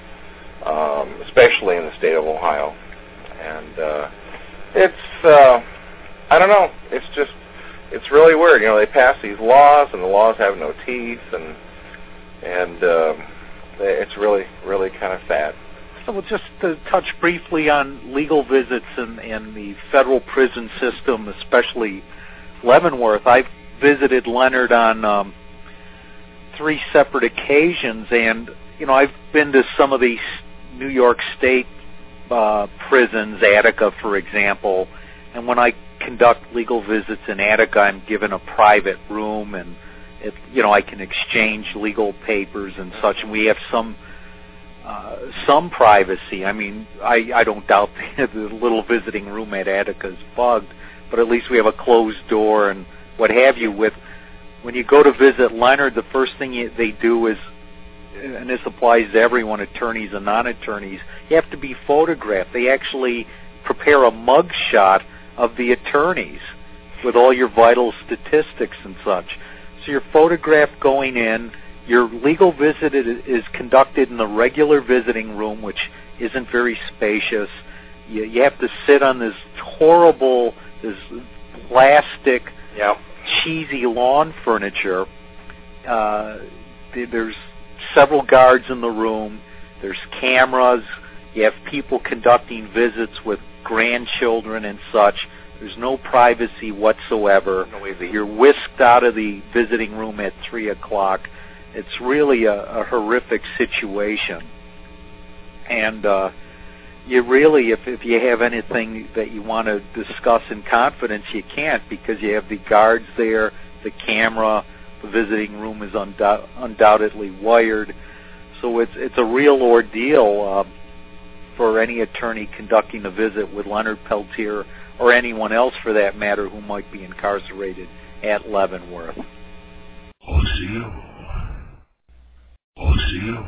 um, especially in the state of Ohio. And uh, it's uh, I don't know. It's just, it's really weird. You know, they pass these laws, and the laws have no teeth, and and um, it's really, really kind of sad. So we'll just to touch briefly on legal visits in, in the federal prison system, especially Leavenworth. I've visited Leonard on um, three separate occasions, and, you know, I've been to some of these New York State uh, prisons, Attica, for example, and when I conduct legal visits in Attica, I'm given a private room, and it, you know, I can exchange legal papers and such, and we have some uh, some privacy. I mean, I, I don't doubt the, the little visiting room at Attica is bugged, but at least we have a closed door and what have you. With when you go to visit Leonard, the first thing you, they do is, and this applies to everyone, attorneys and non-attorneys, you have to be photographed. They actually prepare a mug shot of the attorneys with all your vital statistics and such. So you're photographed going in. Your legal visit is conducted in the regular visiting room, which isn't very spacious. You, you have to sit on this horrible, this plastic, yeah. cheesy lawn furniture. Uh, there's several guards in the room. There's cameras. You have people conducting visits with grandchildren and such. There's no privacy whatsoever. No easy. You're whisked out of the visiting room at three o'clock. it's really a, a horrific situation. And uh, you really, if, if you have anything that you want to discuss in confidence, you can't, because you have the guards there, the camera, the visiting room is undou- undoubtedly wired. So it's it's a real ordeal uh, for any attorney conducting a visit with Leonard Peltier, or anyone else for that matter who might be incarcerated at Leavenworth. O C U. O C U.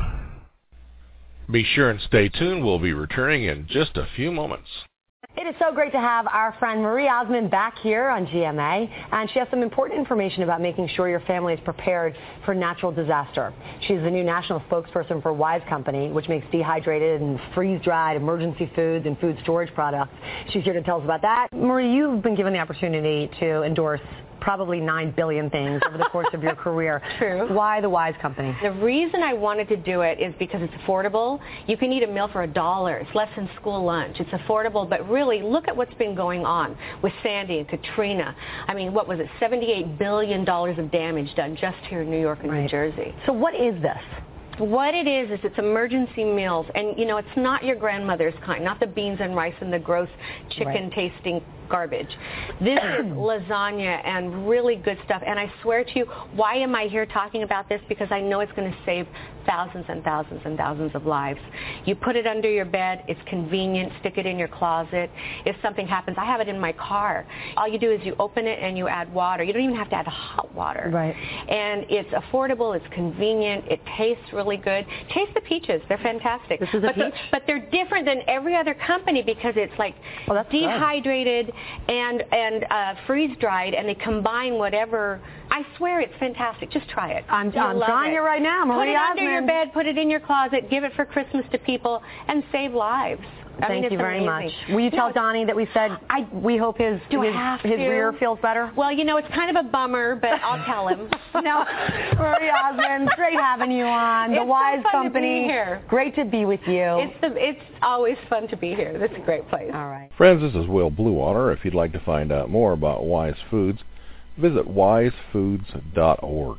Be sure and stay tuned. We'll be returning in just a few moments. It is so great to have our friend Marie Osmond back here on G M A, and she has some important information about making sure your family is prepared for natural disaster. She's the new national spokesperson for Wise Company, which makes dehydrated and freeze-dried emergency foods and food storage products. She's here to tell us about that. Marie, you've been given the opportunity to endorse probably nine billion things over the course of your career. True. Why the Wise Company? The reason I wanted to do it is because it's affordable. You can eat a meal for a dollar. It's less than school lunch. It's affordable, but really look at what's been going on with Sandy and Katrina. I mean, what was it, seventy-eight billion dollars of damage done just here in New York and right. New Jersey. So what is this? What it is, is it's emergency meals. And, you know, it's not your grandmother's kind, not the beans and rice and the gross chicken-tasting right. garbage. This is lasagna and really good stuff. And I swear to you, why am I here talking about this? Because I know it's going to save thousands and thousands and thousands of lives. You put it under your bed. It's convenient. Stick it in your closet. If something happens, I have it in my car. All you do is you open it and you add water. You don't even have to add hot water. Right. And it's affordable. It's convenient. It tastes really good. Taste the peaches. They're fantastic. This is a but, peach? the, but they're different than every other company because it's like oh, that's dehydrated good. and and uh, freeze-dried, and they combine whatever. I swear it's fantastic. Just try it. I'm, I'm trying it. it right now, Marie Put it Osmond. under your bed. Put it in your closet. Give it for Christmas to people and save lives. I Thank mean, you very amazing. much. Will you tell no, Donnie that we said I, we hope his, do his, I have his to? rear feels better? Well, you know, it's kind of a bummer, but I'll tell him. No, Marie Osmond, great having you on. The it's Wise so fun Company. To be here. Great to be with you. It's, the, it's always fun to be here. This is a great place. All right. Friends, this is Will Bluewater. If you'd like to find out more about Wise Foods, visit wise foods dot org.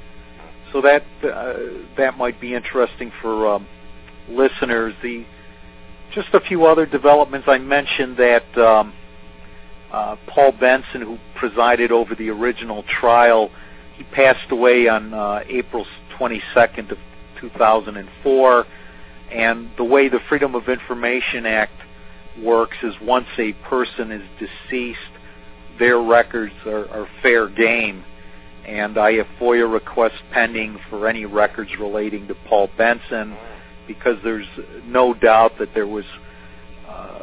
So that uh, that might be interesting for um, listeners. The Just a few other developments. I mentioned that um, uh, Paul Benson, who presided over the original trial, he passed away on uh, April twenty-second of two thousand four. And the way the Freedom of Information Act works is once a person is deceased, their records are, are fair game. And I have FOIA requests pending for any records relating to Paul Benson, because there's no doubt that there was uh,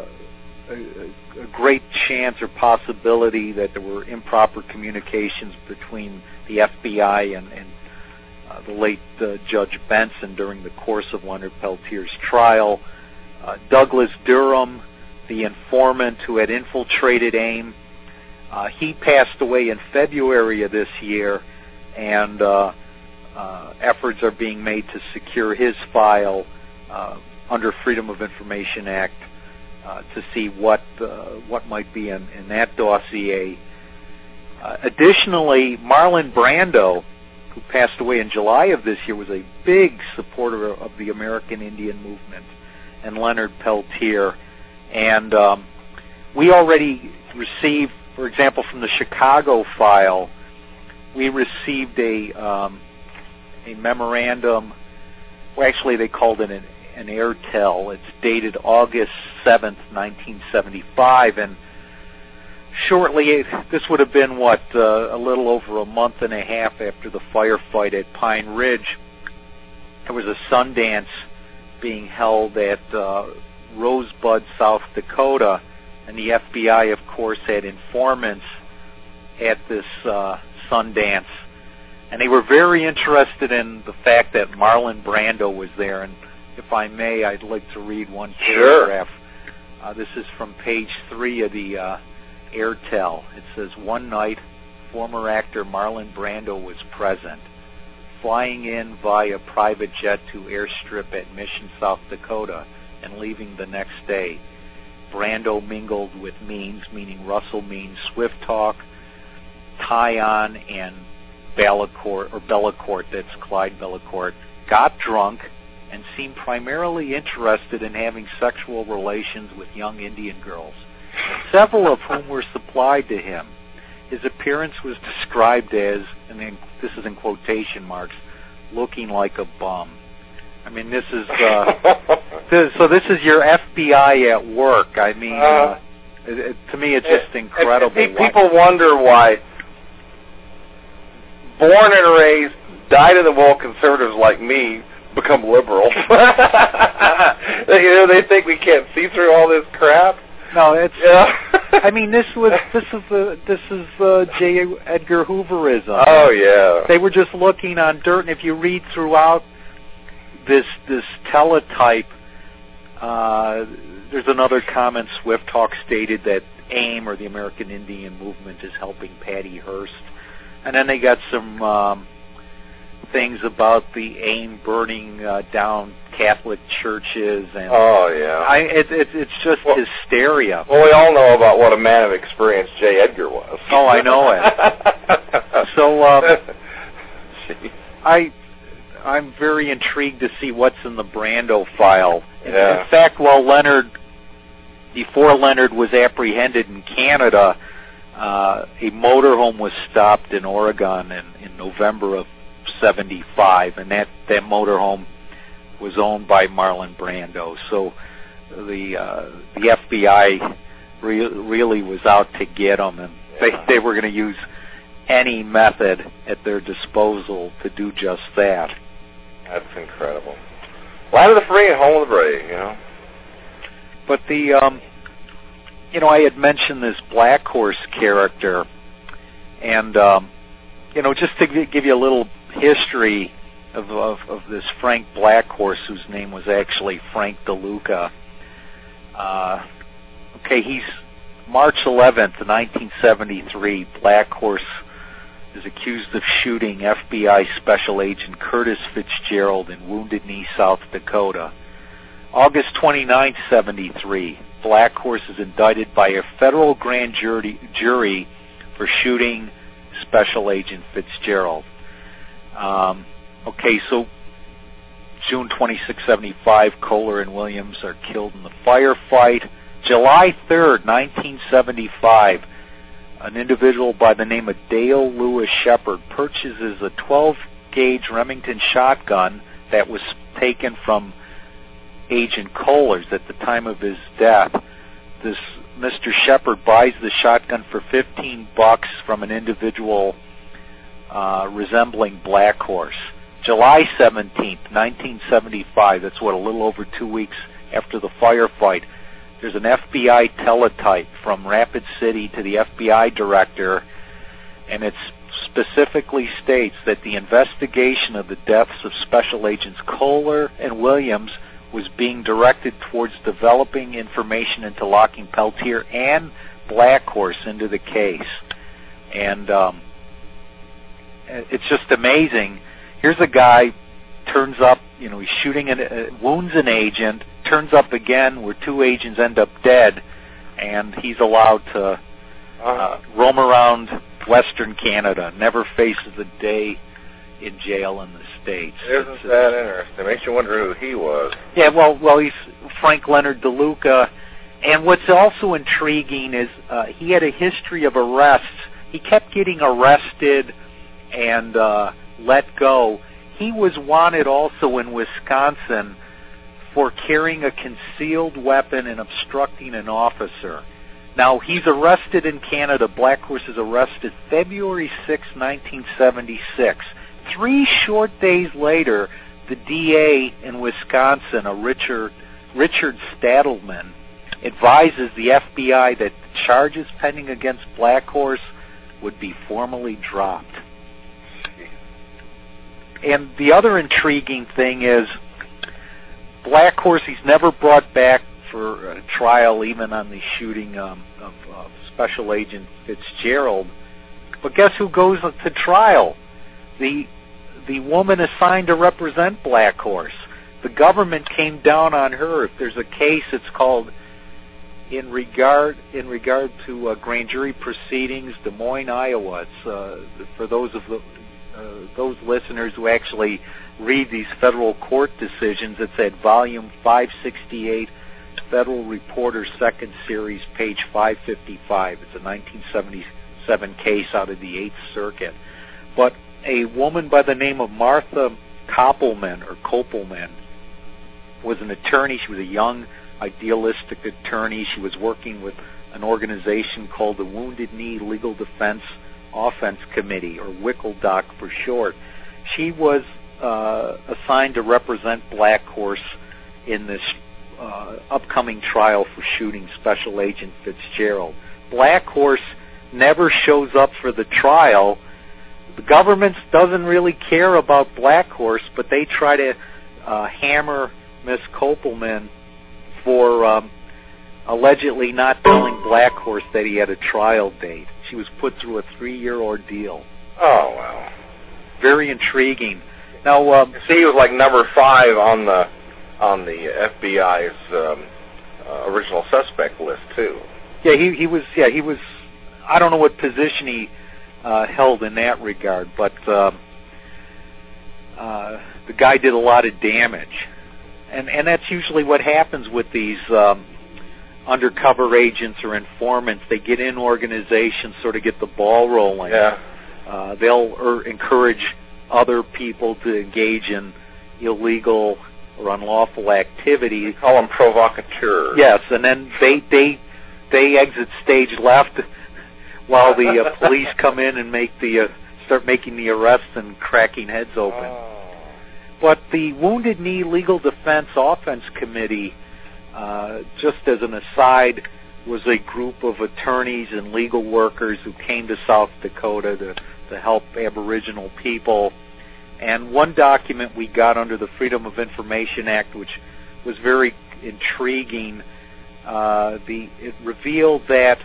a, a great chance or possibility that there were improper communications between the F B I and, and uh, the late uh, Judge Benson during the course of Leonard Peltier's trial. Uh, Douglas Durham, the informant who had infiltrated AIM, uh, he passed away in February of this year, and uh, uh, efforts are being made to secure his file Uh, under Freedom of Information Act uh, to see what uh, what might be in, in that dossier. Uh, additionally, Marlon Brando, who passed away in July of this year, was a big supporter of the American Indian movement and Leonard Peltier. And um, we already received, for example, from the Chicago file, we received a um, a memorandum. Well, actually, they called it an, an airtel. It's dated August seventh, nineteen seventy-five, and shortly, this would have been, what, uh, a little over a month and a half after the firefight at Pine Ridge. There was a Sundance being held at uh, Rosebud, South Dakota, and the F B I, of course, had informants at this uh, Sundance. And they were very interested in the fact that Marlon Brando was there. And if I may, I'd like to read one paragraph. Sure. Uh, this is from page three of the uh, airtel. It says, "One night, former actor Marlon Brando was present, flying in via private jet to airstrip at Mission, South Dakota, and leaving the next day. Brando mingled with Means, meaning Russell Means, Swift Talk, Tyon, and Bellacourt, or Bellacourt, that's Clyde Bellacourt, got drunk and seemed primarily interested in having sexual relations with young Indian girls, several of whom were supplied to him. His appearance was described as, and then this is in quotation marks, looking like a bum. I mean, this is, uh, this, so this is your F B I at work. I mean, uh, uh, it, it, to me it's just incredible. It, it, people wonder why born and raised, dyed in the wool conservatives like me become liberal. You know, they think we can't see through all this crap. No, it's. Yeah. I mean, this was this is the this is uh, J. Edgar Hooverism. Oh yeah. They were just looking on dirt, and if you read throughout this this teletype, uh, there's another comment. Swift Talk stated that AIM, or the American Indian Movement, is helping Patty Hearst, and then they got some um, things about the AIM burning uh, down Catholic churches, and oh yeah, I, it, it, it's just well, hysteria. Well, we all know about what a man of experience J. Edgar was. Oh, I know it. So uh, I, I'm very intrigued to see what's in the Brando file. Yeah. In fact, while Leonard, before Leonard was apprehended in Canada, uh, a motorhome was stopped in Oregon in, in November of seventy-five, and that that motorhome was owned by Marlon Brando. So the uh, the F B I re- really was out to get him, and they they were going to use any method at their disposal to do just that. That's incredible. Land of the free and home of the brave, you know. But the um, you know, I had mentioned this Black Horse character, and um, you know, just to give you a little history of, of, of this Frank Black Horse, whose name was actually Frank DeLuca. Uh, okay, he's March eleventh, nineteen seventy-three. Black Horse is accused of shooting F B I Special Agent Curtis Fitzgerald in Wounded Knee, South Dakota. August twenty-ninth, seventy-three. Black Horse is indicted by a federal grand jury, jury for shooting Special Agent Fitzgerald. Um, okay, so June twenty-sixth, seventy-five, Kohler and Williams are killed in the firefight. July third, nineteen seventy-five, an individual by the name of Dale Lewis Shepard purchases a twelve gauge Remington shotgun that was taken from Agent Kohler's at the time of his death. This Mister Shepard buys the shotgun for fifteen bucks from an individual Uh, resembling Black Horse. July seventeenth, nineteen seventy-five, that's what, a little over two weeks after the firefight, there's an F B I teletype from Rapid City to the F B I director, and it specifically states that the investigation of the deaths of Special Agents Kohler and Williams was being directed towards developing information into locking Peltier and Black Horse into the case. And um, it's just amazing. Here's a guy, turns up, you know, he's shooting, an, uh, wounds an agent, turns up again where two agents end up dead, and he's allowed to uh, roam around Western Canada, never faces a day in jail in the States. Isn't it's, that interesting? It makes you wonder who he was. Yeah, well, well, he's Frank Leonard DeLuca, and what's also intriguing is uh, he had a history of arrests. He kept getting arrested and uh, let go. He was wanted also in Wisconsin for carrying a concealed weapon and obstructing an officer. Now, he's arrested in Canada. Black Horse is arrested February sixth, nineteen seventy-six. Three short days later, the D A in Wisconsin, a Richard, Richard Stadelman, advises the F B I that the charges pending against Black Horse would be formally dropped. And the other intriguing thing is Black Horse, he's never brought back for a trial, even on the shooting um, of uh, Special Agent Fitzgerald. But guess who goes to trial? The the woman assigned to represent Black Horse. The government came down on her. If there's a case, it's called in regard in regard to uh, grand jury proceedings, Des Moines, Iowa. It's uh, for those of the uh, those listeners who actually read these federal court decisions, it's at volume five sixty-eight, Federal Reporter, second series, page five fifty-five. It's a nineteen seventy-seven case out of the Eighth Circuit. But a woman by the name of Martha Koppelman, or Kopelman, was an attorney. She was a young, idealistic attorney. She was working with an organization called the Wounded Knee Legal Defense Offense Committee, or WICLDOC for short. She was uh, assigned to represent Black Horse in this uh, upcoming trial for shooting Special Agent Fitzgerald. Black Horse never shows up for the trial. The government doesn't really care about Black Horse, but they try to uh, hammer Miss Kopelman for um, allegedly not telling Black Horse that he had a trial date. She was put through a three-year ordeal. Oh, wow. Very intriguing. Now, um, see, he was like number five on the on the F B I's um, uh, original suspect list too. Yeah, he he was. Yeah, he was. I don't know what position he uh, held in that regard, but uh, uh, the guy did a lot of damage, and and that's usually what happens with these um, undercover agents or informants. They get in organizations, sort of get the ball rolling. Yeah. Uh, they'll er, encourage other people to engage in illegal or unlawful activity. We call them provocateurs. Yes, and then they they they exit stage left while the uh, police come in and make the uh, start making the arrests and cracking heads open. Oh. But the Wounded Knee Legal Defense Offense Committee, uh, just as an aside, was a group of attorneys and legal workers who came to South Dakota to, to help Aboriginal people. And one document we got under the Freedom of Information Act, which was very intriguing, uh, the it revealed that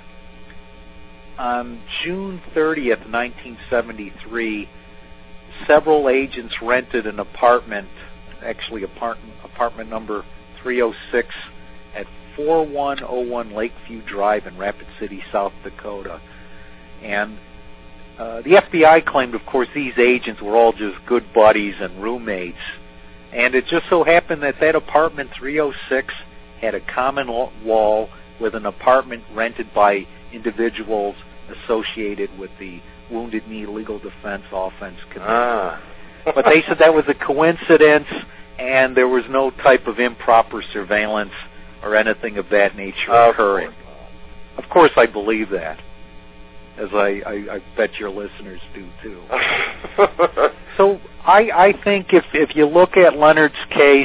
on June thirtieth, nineteen seventy-three, several agents rented an apartment, actually apartment, apartment number three oh six at four one oh one Lakeview Drive in Rapid City, South Dakota. And uh, the F B I claimed, of course, these agents were all just good buddies and roommates. And it just so happened that that apartment three oh six had a common wall with an apartment rented by individuals associated with the Wounded Knee Legal Defense Offense Committee. Ah. But they said that was a coincidence, and there was no type of improper surveillance or anything of that nature Of occurring. course. Of course I believe that, as I, I, I bet your listeners do too. So I, I think if, if you look at Leonard's case,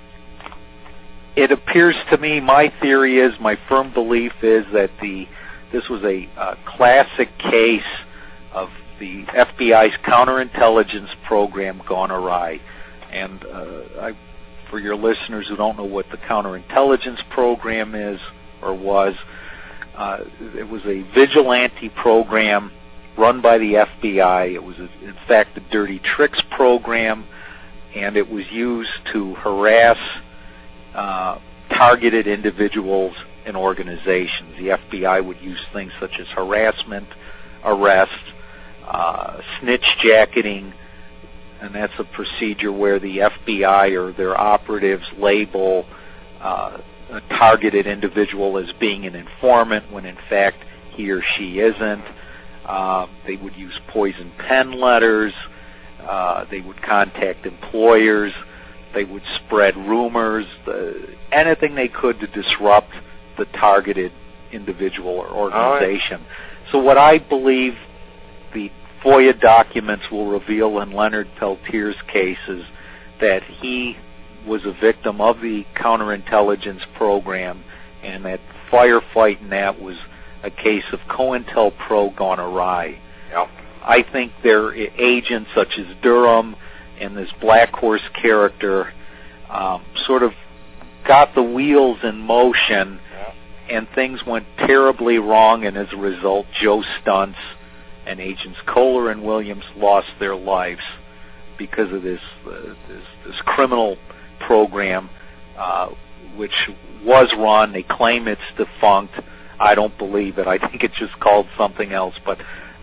it appears to me, my theory is, my firm belief is that the this was a uh, classic case of the F B I's counterintelligence program gone awry. And uh, I, for your listeners who don't know what the counterintelligence program is or was, uh, it was a vigilante program run by the F B I. It was, a, in fact, a dirty tricks program, and it was used to harass uh, targeted individuals and organizations. The F B I would use things such as harassment, arrest, uh, snitch jacketing, and that's a procedure where the F B I or their operatives label uh, a targeted individual as being an informant when in fact he or she isn't. Uh, they would use poison pen letters. Uh, they would contact employers. They would spread rumors, the, anything they could to disrupt the targeted individual or organization. Right. So what I believe the FOIA documents will reveal in Leonard Peltier's case is that he was a victim of the counterintelligence program, and that firefight in that was a case of COINTELPRO gone awry. Yep. I think their agents such as Durham and this Black Horse character um, sort of got the wheels in motion, yep. and things went terribly wrong, and as a result, Joe Stuntz and agents Kohler and Williams lost their lives because of this uh, this, this criminal program, uh, which was run. They claim it's defunct. I don't believe it. I think it's just called something else. But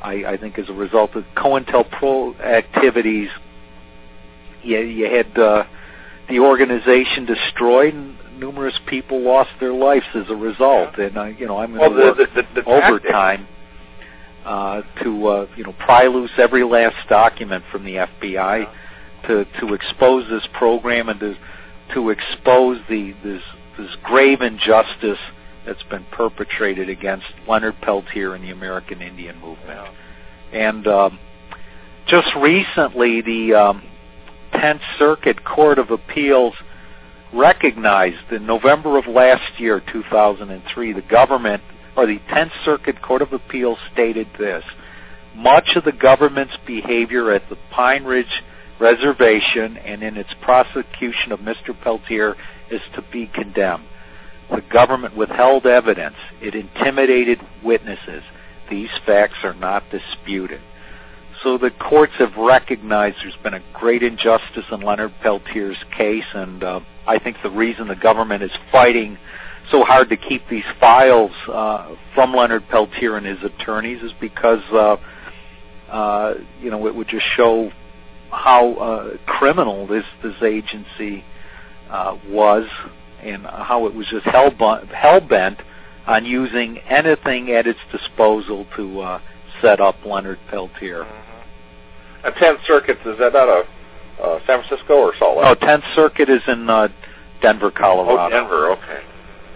I, I think as a result of COINTELPRO activities, you, you had uh, the organization destroyed, and numerous people lost their lives as a result. And I, you know, I'm going to well, work the, the, the overtime uh, to uh, you know pry loose every last document from the F B I yeah. to to expose this program and to to expose the this this grave injustice that's been perpetrated against Leonard Peltier and the American Indian movement. Yeah. And um, just recently, the um, Tenth Circuit Court of Appeals recognized in November of last year, two thousand three, the government, or the Tenth Circuit Court of Appeals stated this: much of the government's behavior at the Pine Ridge Reservation and in its prosecution of Mister Peltier is to be condemned. The government withheld evidence. It intimidated witnesses. These facts are not disputed. So the courts have recognized there's been a great injustice in Leonard Peltier's case, and uh, I think the reason the government is fighting so hard to keep these files uh, from Leonard Peltier and his attorneys is because, uh, uh, you know, it would just show how uh, criminal this this agency uh, was, and how it was just hell hell-bent on using anything at its disposal to uh, set up Leonard Peltier. Mm-hmm. A Tenth Circuit, is that out of uh, San Francisco or Salt Lake? Oh, Tenth Circuit is in uh, Denver, Colorado. Oh, Denver, okay.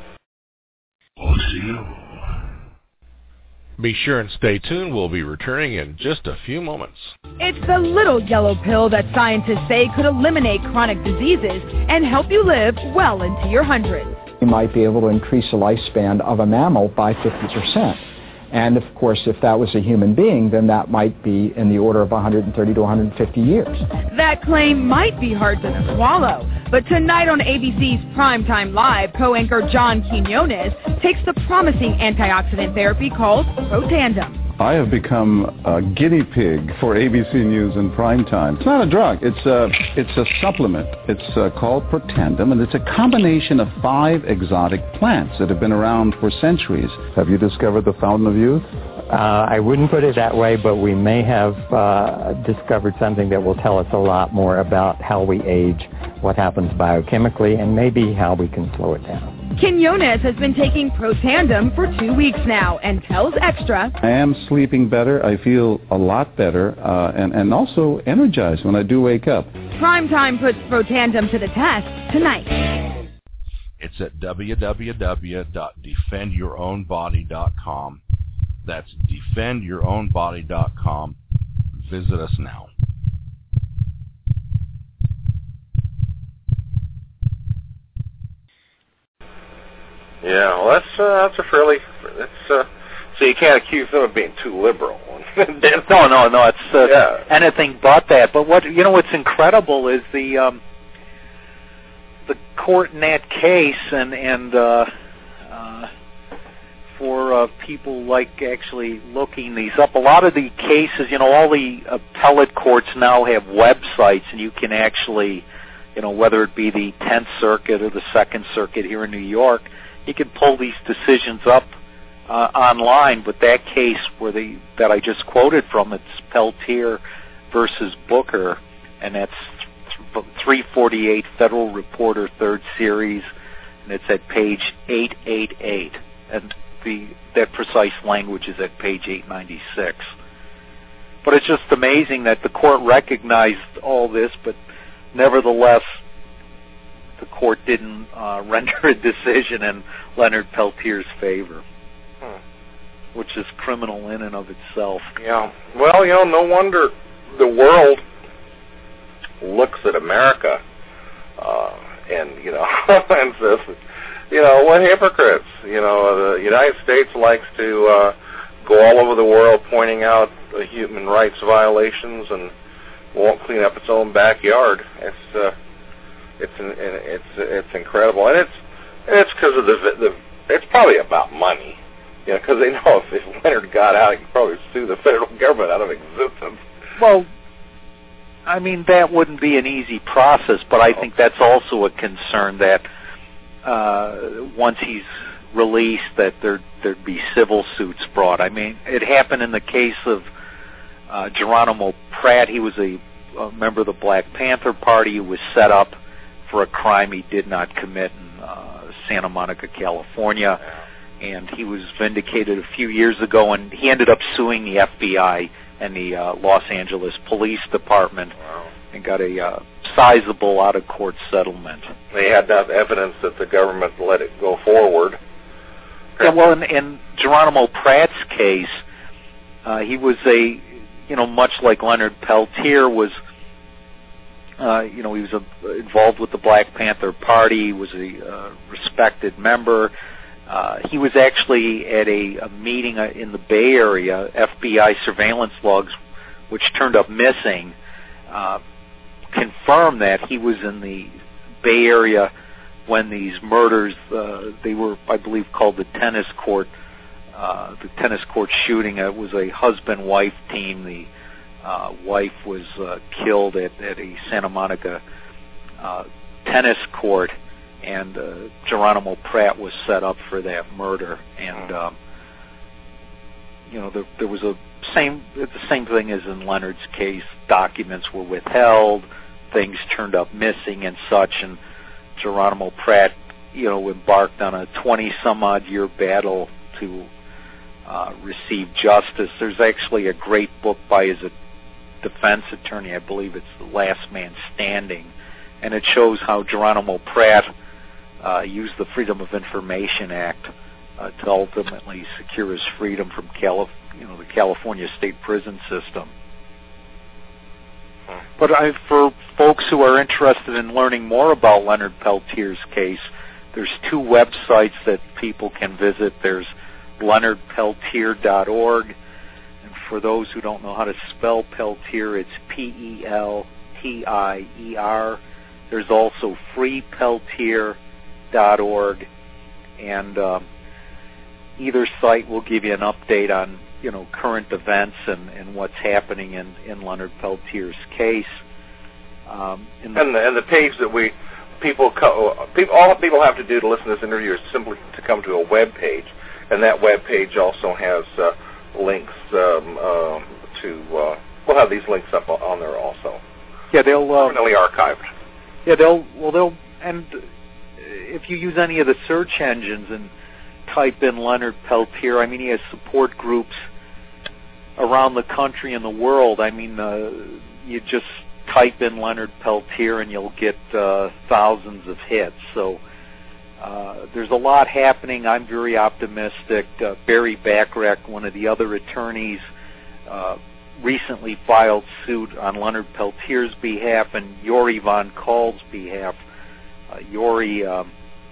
Be sure and stay tuned. We'll be returning in just a few moments. It's the little yellow pill that scientists say could eliminate chronic diseases and help you live well into your hundreds. You might be able to increase the lifespan of a mammal by fifty percent. And, of course, if that was a human being, then that might be in the order of one hundred thirty to one hundred fifty years. That claim might be hard to swallow, but tonight on A B C's Primetime Live, co-anchor John Quinones takes the promising antioxidant therapy called Protandim. I have become a guinea pig for A B C News in prime time. It's not a drug. It's a, it's a supplement. It's uh, called Protandim, and it's a combination of five exotic plants that have been around for centuries. Have you discovered the fountain of youth? Uh, I wouldn't put it that way, but we may have uh, discovered something that will tell us a lot more about how we age, what happens biochemically, and maybe how we can slow it down. Quinones has been taking Protandim for two weeks now and tells Extra, I am sleeping better. I feel a lot better uh, and, and also energized when I do wake up. Primetime puts Protandim to the test tonight. It's at w w w dot defend your own body dot com. That's defend your own body dot com. Visit us now. Yeah, well, that's uh, that's a fairly that's uh, so you can't accuse them of being too liberal. no, no, no. It's uh, yeah. anything but that. But what you know, what's incredible is the um, the court in that case, and and uh, uh, for uh, people like actually looking these up. A lot of the cases, you know, all the appellate courts now have websites, and you can actually, you know, whether it be the Tenth Circuit or the Second Circuit here in New York, you can pull these decisions up uh, online. But that case where they that I just quoted from, it's Peltier versus Booker, and that's three forty-eight Federal Reporter, third series, and it's at page eight eighty-eight, and the that precise language is at page eight ninety-six. But it's just amazing that the court recognized all this, but nevertheless, the court didn't uh, render a decision in Leonard Peltier's favor, hmm. which is criminal in and of itself. Yeah. Well, you know, no wonder the world looks at America uh, and, you know, and says, you know, what hypocrites. You know, the United States likes to uh, go all over the world pointing out the human rights violations and won't clean up its own backyard. It's uh, it's it's it's incredible, and it's and it's because of the the. It's probably about money, you know, because they know if, if Leonard got out, he could probably sue the federal government out of existence. Well, I mean, that wouldn't be an easy process, but I think that's also a concern that uh, once he's released, that there there'd be civil suits brought. I mean, it happened in the case of Uh, Geronimo Pratt, he was a, a member of the Black Panther Party who was set up for a crime he did not commit in uh, Santa Monica, California. And he was vindicated a few years ago, and he ended up suing the F B I and the uh, Los Angeles Police Department. Wow. And got a uh, sizable out-of-court settlement. They had enough evidence that the government let it go forward. Yeah, well, in, in Geronimo Pratt's case, uh, he was a, you know, much like Leonard Peltier was, uh, you know, he was a, involved with the Black Panther Party. He was a uh, respected member. Uh, he was actually at a, a meeting in the Bay Area, F B I surveillance logs, which turned up missing, uh, confirmed that he was in the Bay Area when these murders, uh, they were, I believe, called the tennis court, uh, the tennis court shooting. It was a husband-wife team. The uh, wife was uh, killed at, at a Santa Monica uh, tennis court, and uh, Geronimo Pratt was set up for that murder. And um, you know, there, there was a same the same thing as in Leonard's case. Documents were withheld, things turned up missing, and such. And Geronimo Pratt, you know, embarked on a twenty-some-odd year battle to uh, receive justice. There's actually a great book by his defense attorney, I believe it's The Last Man Standing, and it shows how Geronimo Pratt uh, used the Freedom of Information Act uh, to ultimately secure his freedom from Calif- you know, the California state prison system. But I, for folks who are interested in learning more about Leonard Peltier's case, there's two websites that people can visit. There's leonard peltier dot org, and for those who don't know how to spell Peltier, it's P E L T I E R. There's also free peltier dot org, and um, either site will give you an update on, you know, current events and, and what's happening in, in Leonard Peltier's case. Um, in the and, the, and the page that we people, co- people all people have to do to listen to this interview is simply to come to a web page, and that web page also has uh, links um, uh, to. Uh, we'll have these links up on there also. Yeah, they'll uh, permanently archived. Yeah, they'll well they'll and if you use any of the search engines and type in Leonard Peltier, I mean, he has support groups around the country and the world. I mean, uh, you just type in Leonard Peltier and you'll get uh, thousands of hits. So uh, there's a lot happening. I'm very optimistic. Uh, Barry Bachrach, one of the other attorneys, uh, recently filed suit on Leonard Peltier's behalf and Yori Von Kahl's behalf. Uh, Yori um,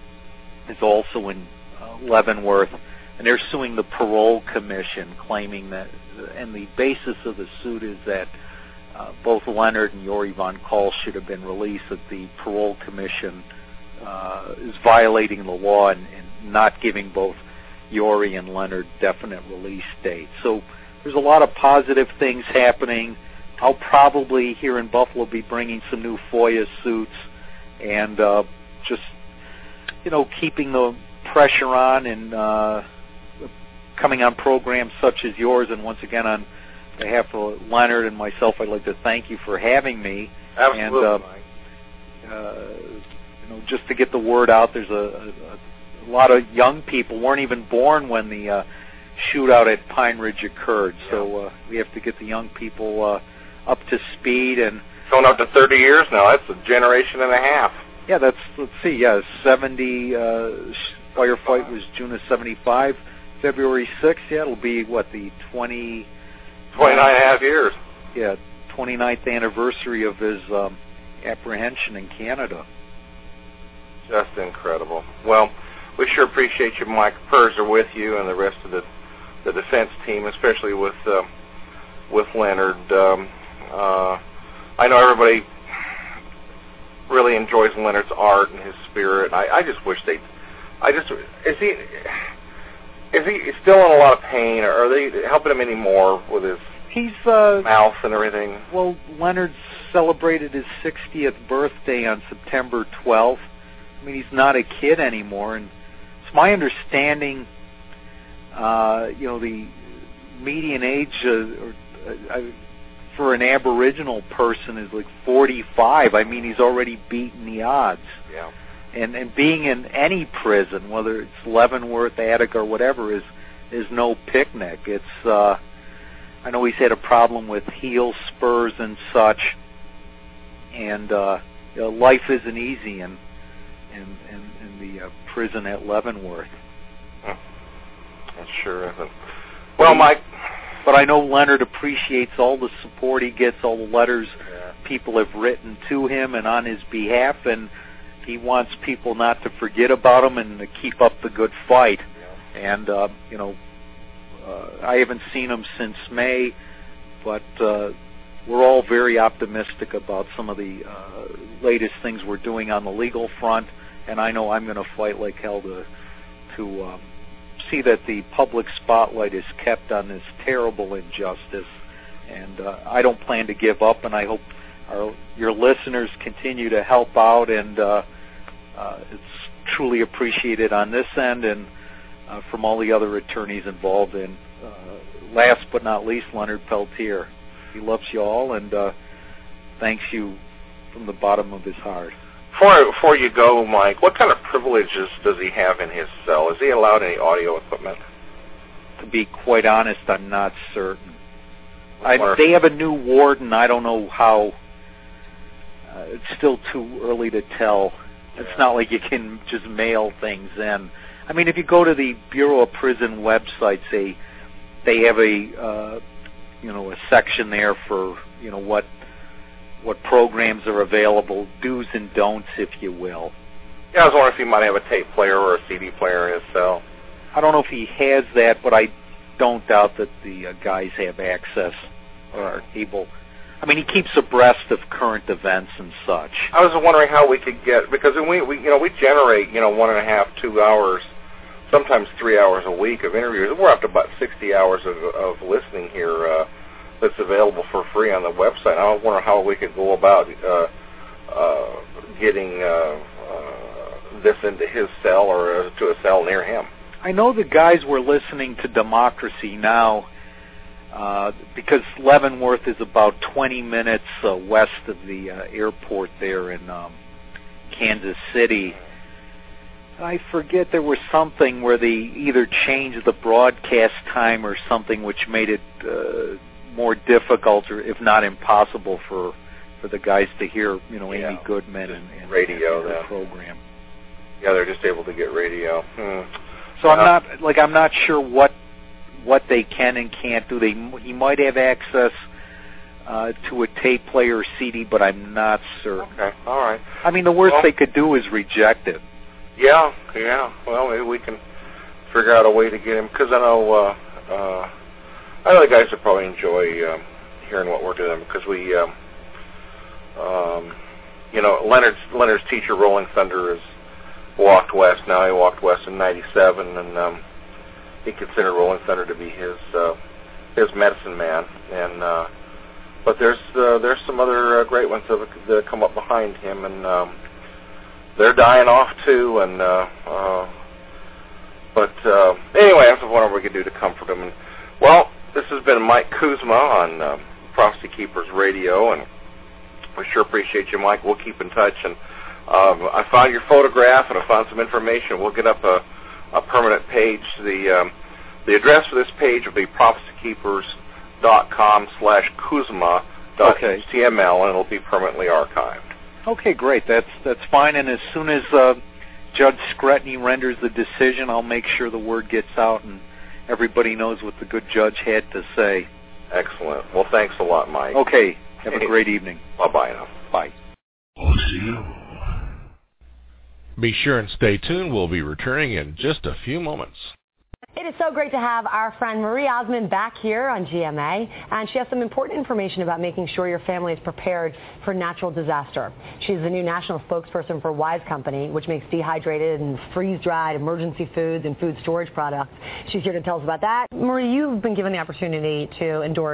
is also in uh, Leavenworth, and they're suing the Parole Commission, claiming that, and the basis of the suit is that uh, both Leonard and Yori Von Kahl should have been released, that the Parole Commission uh, is violating the law and, and not giving both Yori and Leonard definite release dates. So there's a lot of positive things happening. I'll probably, here in Buffalo, be bringing some new FOIA suits and uh, just, you know, keeping the pressure on and uh, coming on programs such as yours. And once again, on behalf of Leonard and myself, I'd like to thank you for having me. Absolutely. And, uh, uh, you know, just to get the word out, there's a, a, a lot of young people weren't even born when the uh, shootout at Pine Ridge occurred. So uh, we have to get the young people uh, up to speed. And going up to thirty years now. That's a generation and a half. Yeah, that's, let's see, yeah, seventy, uh, firefight was June of seventy-five, February sixth, yeah, it'll be, what, the twenty... twenty-nine and a half years. Yeah, twenty-ninth anniversary of his um, apprehension in Canada. Just incredible. Well, we sure appreciate you, Mike. Prayers are with you and the rest of the the defense team, especially with uh, with Leonard. Um, uh, I know everybody really enjoys Leonard's art and his spirit. I, I just wish they. I just is he is he still in a lot of pain, or are they helping him anymore with his He's uh, mouth and everything? Well, Leonard celebrated his sixtieth birthday on September twelfth. I mean, he's not a kid anymore, and it's my understanding, uh, you know, the median age, uh, or, uh, I for an Aboriginal person is like forty-five. I mean, he's already beaten the odds. Yeah. And and being in any prison, whether it's Leavenworth, Attica, or whatever, is is no picnic. It's uh, I know he's had a problem with heel spurs and such, and uh, you know, life isn't easy in in in, in the uh, prison at Leavenworth. Huh. That sure isn't. Well, Mike. But I know Leonard appreciates all the support he gets, all the letters yeah. people have written to him and on his behalf, and he wants people not to forget about him and to keep up the good fight. Yeah. And, uh, you know, uh, I haven't seen him since May, but uh, we're all very optimistic about some of the uh, latest things we're doing on the legal front, and I know I'm going to fight like hell to, to um, see that the public spotlight is kept on this terrible injustice, and uh, I don't plan to give up, and I hope our, your listeners continue to help out, and uh, uh, it's truly appreciated on this end and uh, from all the other attorneys involved. And uh, last but not least, Leonard Peltier. He loves you all, and uh, thanks you from the bottom of his heart. Before, before you go, Mike, what kind of privileges does he have in his cell? Is he allowed any audio equipment? To be quite honest, I'm not certain. I, they have a new warden. I don't know how. Uh, it's still too early to tell. It's yeah. not like you can just mail things in. I mean, if you go to the Bureau of Prison website, they they have a uh, you know a section there for you know what. what programs are available, do's and don'ts, if you will. Yeah, I was wondering if he might have a tape player or a C D player in his cell. I don't know if he has that, but I don't doubt that the uh, guys have access or are able. I mean, he keeps abreast of current events and such. I was wondering how we could get, because we, we you know, we generate, you know, one and a half, two hours, sometimes three hours a week of interviews. We're up to about sixty hours of, of listening here. Uh, that's available for free on the website. I wonder how we could go about uh, uh, getting uh, uh, this into his cell or uh, to a cell near him. I know the guys were listening to Democracy Now! Uh, because Leavenworth is about twenty minutes uh, west of the uh, airport there in um, Kansas City. I forget, there was something where they either changed the broadcast time or something which made it uh, more difficult, or if not impossible, for for the guys to hear, you know, yeah. Amy Goodman and, and radio and the program. Yeah, they're just able to get radio. Hmm. So uh, I'm not like I'm not sure what what they can and can't do. They he might have access uh, to a tape player or C D, but I'm not certain. Okay, all right. I mean, the worst well, they could do is reject it. Yeah, yeah. Well, maybe we can figure out a way to get him, because I know. Uh, uh, I know the guys will probably enjoy um, hearing what we're doing, because we, um, um, you know, Leonard's Leonard's teacher, Rolling Thunder, has walked west now. He walked west in ninety-seven, and um, he considered Rolling Thunder to be his uh, his medicine man. And uh, but there's uh, there's some other uh, great ones that have come up behind him, and um, they're dying off too. And uh, uh, but uh, anyway, that's what we could do to comfort him. And well. This has been Mike Kuzma on uh, Prophecy Keepers Radio, and we sure appreciate you, Mike. We'll keep in touch. And um, I found your photograph, and I found some information. We'll get up a, a permanent page. The um, the address for this page will be prophecykeepers.com slash Kuzma dot html, and it'll be permanently archived. Okay, great. That's that's fine. And as soon as uh, Judge Scretany renders the decision, I'll make sure the word gets out and everybody knows what the good judge had to say. Excellent. Well, thanks a lot, Mike. Okay. Have a great evening. Bye-bye now. Bye. Be sure and stay tuned. We'll be returning in just a few moments. It is so great to have our friend Marie Osmond back here on G M A, and she has some important information about making sure your family is prepared for natural disaster. She's the new national spokesperson for Wise Company, which makes dehydrated and freeze-dried emergency foods and food storage products. She's here to tell us about that. Marie, you've been given the opportunity to endorse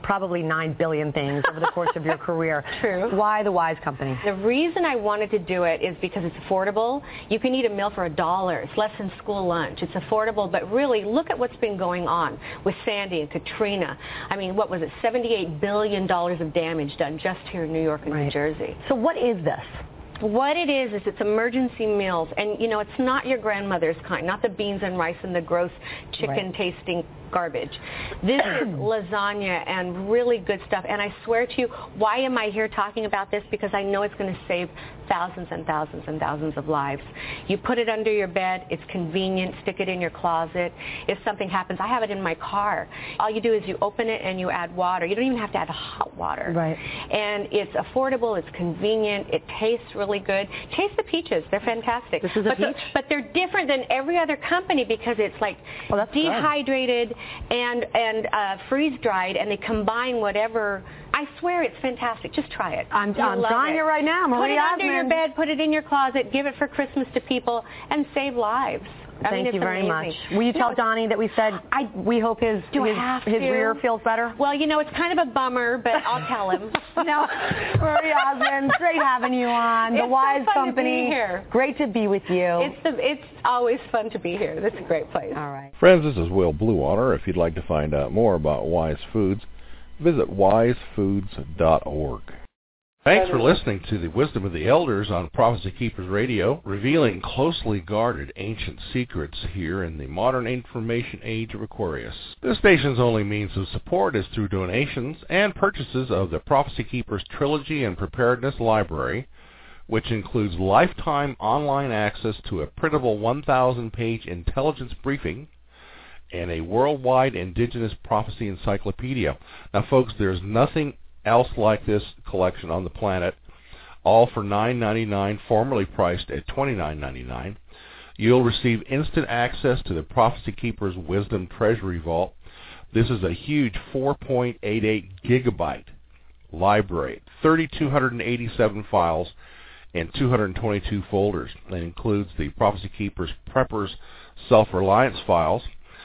probably nine billion things over the course of your career. True. Why the Wise Company? The reason I wanted to do it is because it's affordable. You can eat a meal for a dollar. It's less than school lunch. It's affordable, but really look at what's been going on with Sandy and Katrina. I mean, what was it, seventy-eight billion dollars of damage done just here in New York and right. New Jersey. So what is this? What it is is it's emergency meals, and you know it's not your grandmother's kind, not the beans and rice and the gross chicken-tasting right. garbage. This is lasagna and really good stuff, and I swear to you, why am I here talking about this? Because I know it's going to save thousands and thousands and thousands of lives. You put it under your bed, it's convenient, stick it in your closet. If something happens, I have it in my car. All you do is you open it and you add water. You don't even have to add hot water. Right. And it's affordable, it's convenient, it tastes really good. Taste the peaches, they're fantastic. This is a but, peach? the, but they're different than every other company because it's like oh, that's dehydrated good. and, and uh, freeze-dried, and they combine whatever. I swear it's fantastic. Just try it. I'm, I'm trying it. it right now. Marie Put it Osmond. under your bed, put it in your closet, give it for Christmas to people, and save lives. I Thank mean, you very amazing. much. Will you tell no, Donnie that we said I, we hope his, do his, I have his to? rear feels better? Well, you know, it's kind of a bummer, but I'll tell him. No, Marie Osmond, great having you on. The it's Wise so fun Company. To be here. Great to be with you. It's, the, it's always fun to be here. It's a great place. All right. Friends, this is Will Bluewater. If you'd like to find out more about Wise Foods, visit wise foods dot org. Thanks for listening to the Wisdom of the Elders on Prophecy Keepers Radio, revealing closely guarded ancient secrets here in the modern information age of Aquarius. This station's only means of support is through donations and purchases of the Prophecy Keepers Trilogy and Preparedness Library, which includes lifetime online access to a printable one thousand page intelligence briefing and a worldwide indigenous prophecy encyclopedia. Now, folks, there's nothing else like this collection on the planet, all for nine ninety-nine, formerly priced at twenty-nine ninety-nine. You'll receive instant access to the Prophecy Keepers Wisdom Treasury Vault. This is a huge four point eight eight gigabyte library, three thousand two hundred eighty-seven files, and two hundred twenty-two folders. That includes the Prophecy Keepers Preppers Self-Reliance files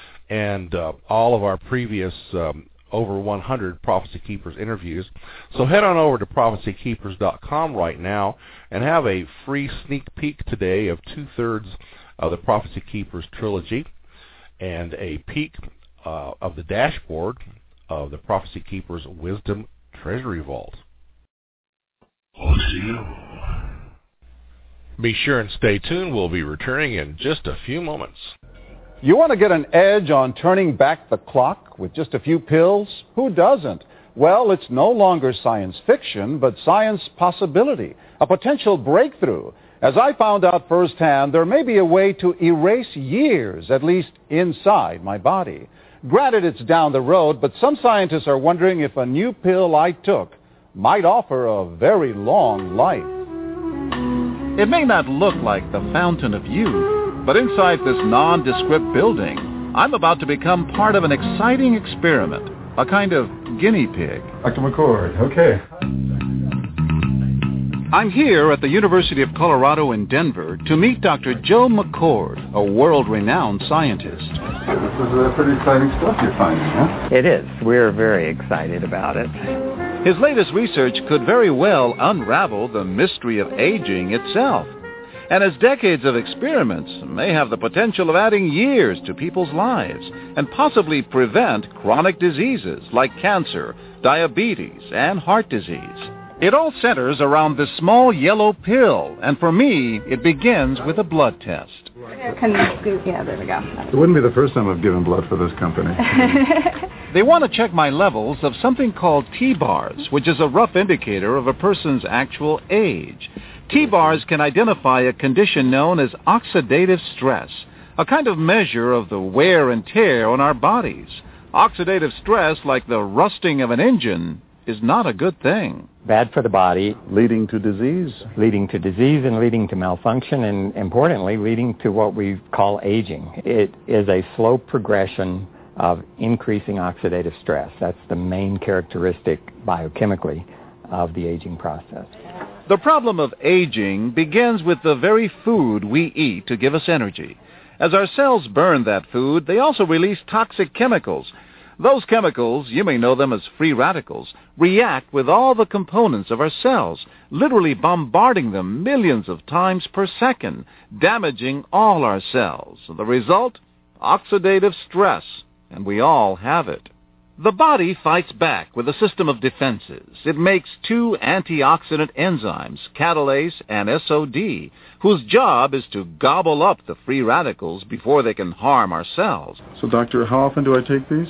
and uh, all of our previous um, over one hundred Prophecy Keepers interviews. So head on over to prophecy keepers dot com right now and have a free sneak peek today of two-thirds of the Prophecy Keepers trilogy and a peek uh, of the dashboard of the Prophecy Keepers Wisdom Treasury Vault. Be sure and stay tuned. We'll be returning in just a few moments. You want to get an edge on turning back the clock with just a few pills? Who doesn't? Well, it's no longer science fiction, but science possibility, a potential breakthrough. As I found out firsthand, there may be a way to erase years, at least inside my body. Granted, it's down the road, but some scientists are wondering if a new pill I took might offer a very long life. It may not look like the fountain of youth, but inside this nondescript building, I'm about to become part of an exciting experiment, a kind of guinea pig. Doctor McCord, okay. I'm here at the University of Colorado in Denver to meet Doctor Joe McCord, a world-renowned scientist. This is uh, pretty exciting stuff you're finding, huh? It is. We're very excited about it. His latest research could very well unravel the mystery of aging itself. And his decades of experiments may have the potential of adding years to people's lives and possibly prevent chronic diseases like cancer, diabetes, and heart disease. It all centers around this small yellow pill, and for me, it begins with a blood test. Can you scoop? Yeah, there we go. It wouldn't be the first time I've given blood for this company. They want to check my levels of something called T-bars, which is a rough indicator of a person's actual age. T-bars can identify a condition known as oxidative stress, a kind of measure of the wear and tear on our bodies. Oxidative stress, like the rusting of an engine, is not a good thing. Bad for the body. Leading to disease. Leading to disease and leading to malfunction, and importantly, leading to what we call aging. It is a slow progression of increasing oxidative stress. That's the main characteristic biochemically of the aging process. The problem of aging begins with the very food we eat to give us energy. As our cells burn that food, they also release toxic chemicals. Those chemicals, you may know them as free radicals, react with all the components of our cells, literally bombarding them millions of times per second, damaging all our cells. The result? Oxidative stress, and we all have it. The body fights back with a system of defenses. It makes two antioxidant enzymes, catalase and S O D, whose job is to gobble up the free radicals before they can harm our cells. So, doctor, how often do I take these?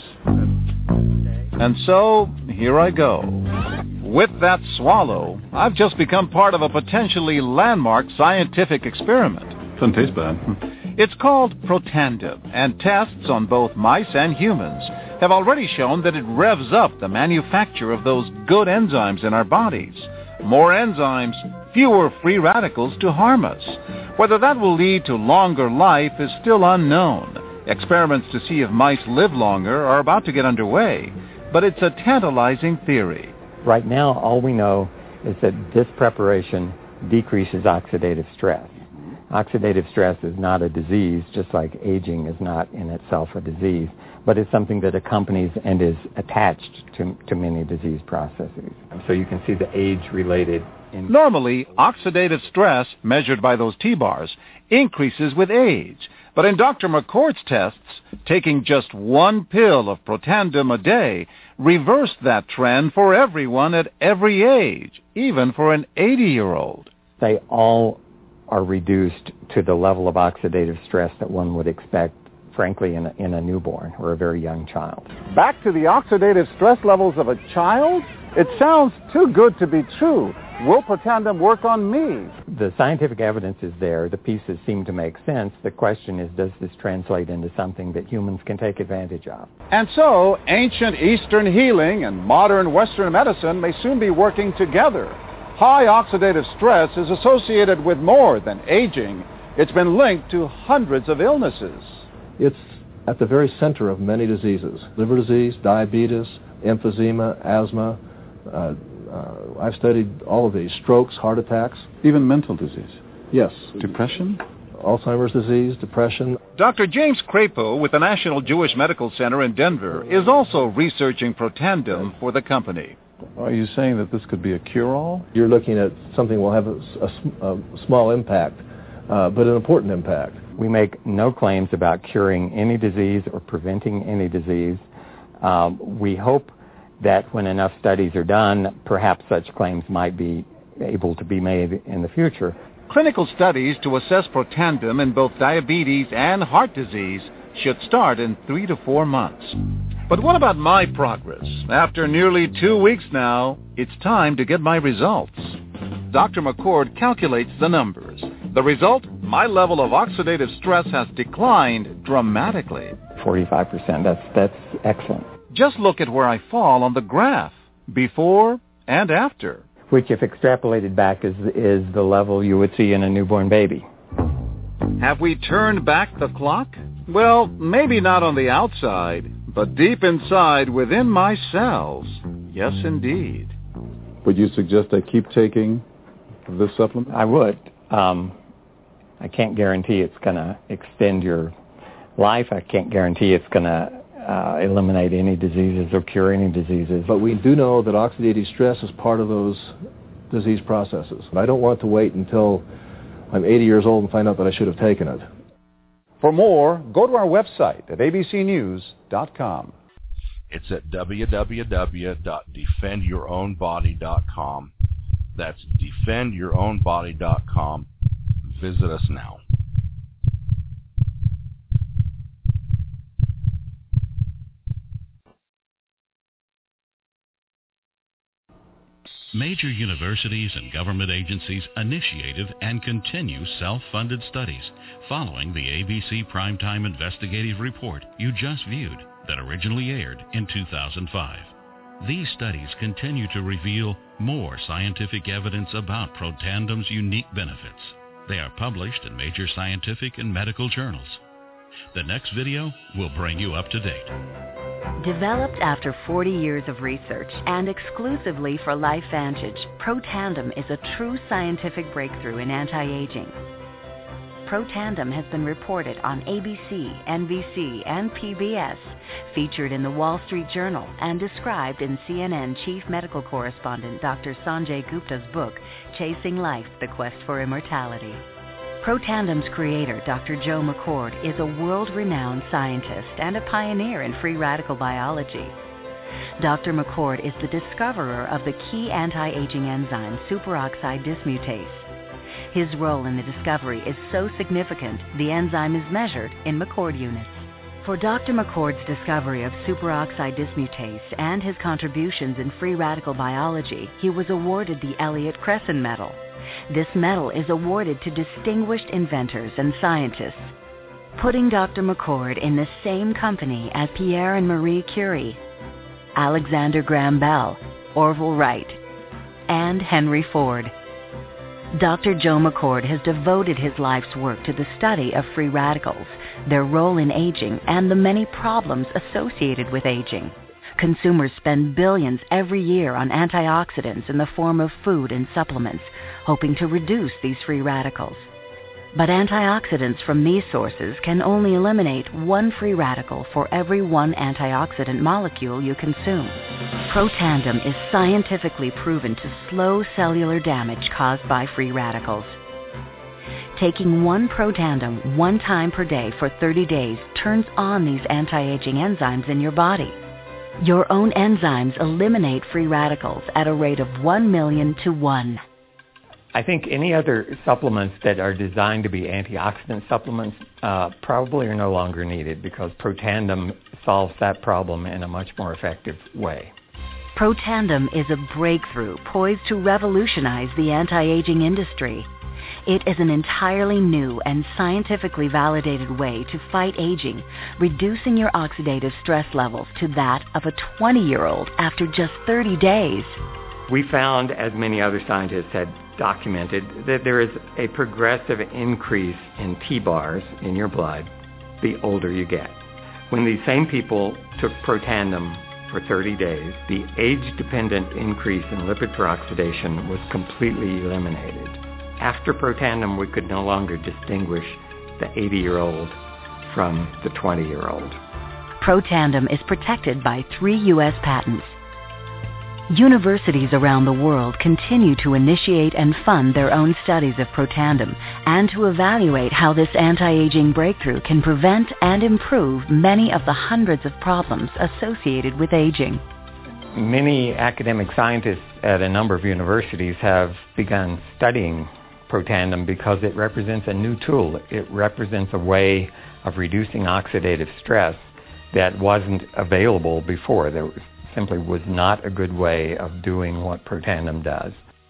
And so, here I go. With that swallow, I've just become part of a potentially landmark scientific experiment. Doesn't taste bad. It's called Protandim, and tests on both mice and humans have already shown that it revs up the manufacture of those good enzymes in our bodies. More enzymes, fewer free radicals to harm us. Whether that will lead to longer life is still unknown. Experiments to see if mice live longer are about to get underway, but it's a tantalizing theory. Right now, all we know is that this preparation decreases oxidative stress. Oxidative stress is not a disease, just like aging is not in itself a disease, but it's something that accompanies and is attached to, to many disease processes. So you can see the age-related... In- Normally, oxidative stress, measured by those T-bars, increases with age. But in Doctor McCord's tests, taking just one pill of Protandim a day reversed that trend for everyone at every age, even for an eighty-year-old. They all are reduced to the level of oxidative stress that one would expect, frankly, in a, in a newborn or a very young child. Back to the oxidative stress levels of a child? It sounds too good to be true. Will Protandim work on me? The scientific evidence is there. The pieces seem to make sense. The question is, does this translate into something that humans can take advantage of? And so, ancient Eastern healing and modern Western medicine may soon be working together. High oxidative stress is associated with more than aging. It's been linked to hundreds of illnesses. It's at the very center of many diseases. Liver disease, diabetes, emphysema, asthma. Uh, uh, I've studied all of these. Strokes, heart attacks. Even mental disease? Yes. Depression? Alzheimer's disease, depression. Doctor James Crapo with the National Jewish Medical Center in Denver is also researching Protandim for the company. Are you saying that this could be a cure-all? You're looking at something that will have a, a, a small impact, uh, but an important impact. We make no claims about curing any disease or preventing any disease. Um, we hope that when enough studies are done, perhaps such claims might be able to be made in the future. Clinical studies to assess Protandim in both diabetes and heart disease should start in three to four months. But what about my progress? After nearly two weeks now, it's time to get my results. Doctor McCord calculates the numbers. The result? My level of oxidative stress has declined dramatically. forty-five percent. That's, that's excellent. Just look at where I fall on the graph, before and after. Which, if extrapolated back, is, is the level you would see in a newborn baby. Have we turned back the clock? Well, maybe not on the outside, but deep inside within my cells. Yes, indeed. Would you suggest I keep taking this supplement? I would. Um, I can't guarantee it's going to extend your life. I can't guarantee it's going to uh, eliminate any diseases or cure any diseases. But we do know that oxidative stress is part of those disease processes. I don't want to wait until I'm eighty years old and find out that I should have taken it. For more, go to our website at a b c news dot com. It's at w w w dot defend your own body dot com. That's defend your own body dot com. Visit us now. Major universities and government agencies initiated and continue self-funded studies following the A B C Primetime Investigative Report you just viewed that originally aired in two thousand five. These studies continue to reveal more scientific evidence about Protandim's unique benefits. They are published in major scientific and medical journals. The next video will bring you up to date. Developed after forty years of research and exclusively for LifeVantage, Protandim is a true scientific breakthrough in anti-aging. Protandim has been reported on A B C, N B C, and P B S, featured in the Wall Street Journal, and described in C N N Chief Medical Correspondent Doctor Sanjay Gupta's book, Chasing Life, The Quest for Immortality. Protandim's creator, Doctor Joe McCord, is a world-renowned scientist and a pioneer in free radical biology. Doctor McCord is the discoverer of the key anti-aging enzyme superoxide dismutase. His role in the discovery is so significant, the enzyme is measured in McCord units. For Doctor McCord's discovery of superoxide dismutase and his contributions in free radical biology, he was awarded the Elliott Cresson Medal. This medal is awarded to distinguished inventors and scientists, putting Doctor McCord in the same company as Pierre and Marie Curie, Alexander Graham Bell, Orville Wright, and Henry Ford. Doctor Joe McCord has devoted his life's work to the study of free radicals, their role in aging, and the many problems associated with aging. Consumers spend billions every year on antioxidants in the form of food and supplements, hoping to reduce these free radicals. But antioxidants from these sources can only eliminate one free radical for every one antioxidant molecule you consume. Protandim is scientifically proven to slow cellular damage caused by free radicals. Taking one Protandim one time per day for thirty days turns on these anti-aging enzymes in your body. Your own enzymes eliminate free radicals at a rate of one million to one. I think any other supplements that are designed to be antioxidant supplements uh, probably are no longer needed because Protandim solves that problem in a much more effective way. Protandim is a breakthrough poised to revolutionize the anti-aging industry. It is an entirely new and scientifically validated way to fight aging, reducing your oxidative stress levels to that of a twenty-year-old after just thirty days. We found, as many other scientists had documented, that there is a progressive increase in T-bars in your blood the older you get. When these same people took Protandim for thirty days, the age-dependent increase in lipid peroxidation was completely eliminated. After Protandim, we could no longer distinguish the eighty-year-old from the twenty-year-old. Protandim is protected by three U S patents. Universities around the world continue to initiate and fund their own studies of Protandim and to evaluate how this anti-aging breakthrough can prevent and improve many of the hundreds of problems associated with aging. Many academic scientists at a number of universities have begun studying Protandim because it represents a new tool. It represents a way of reducing oxidative stress that wasn't available before. There was simply was not a good way of doing what Protandim does.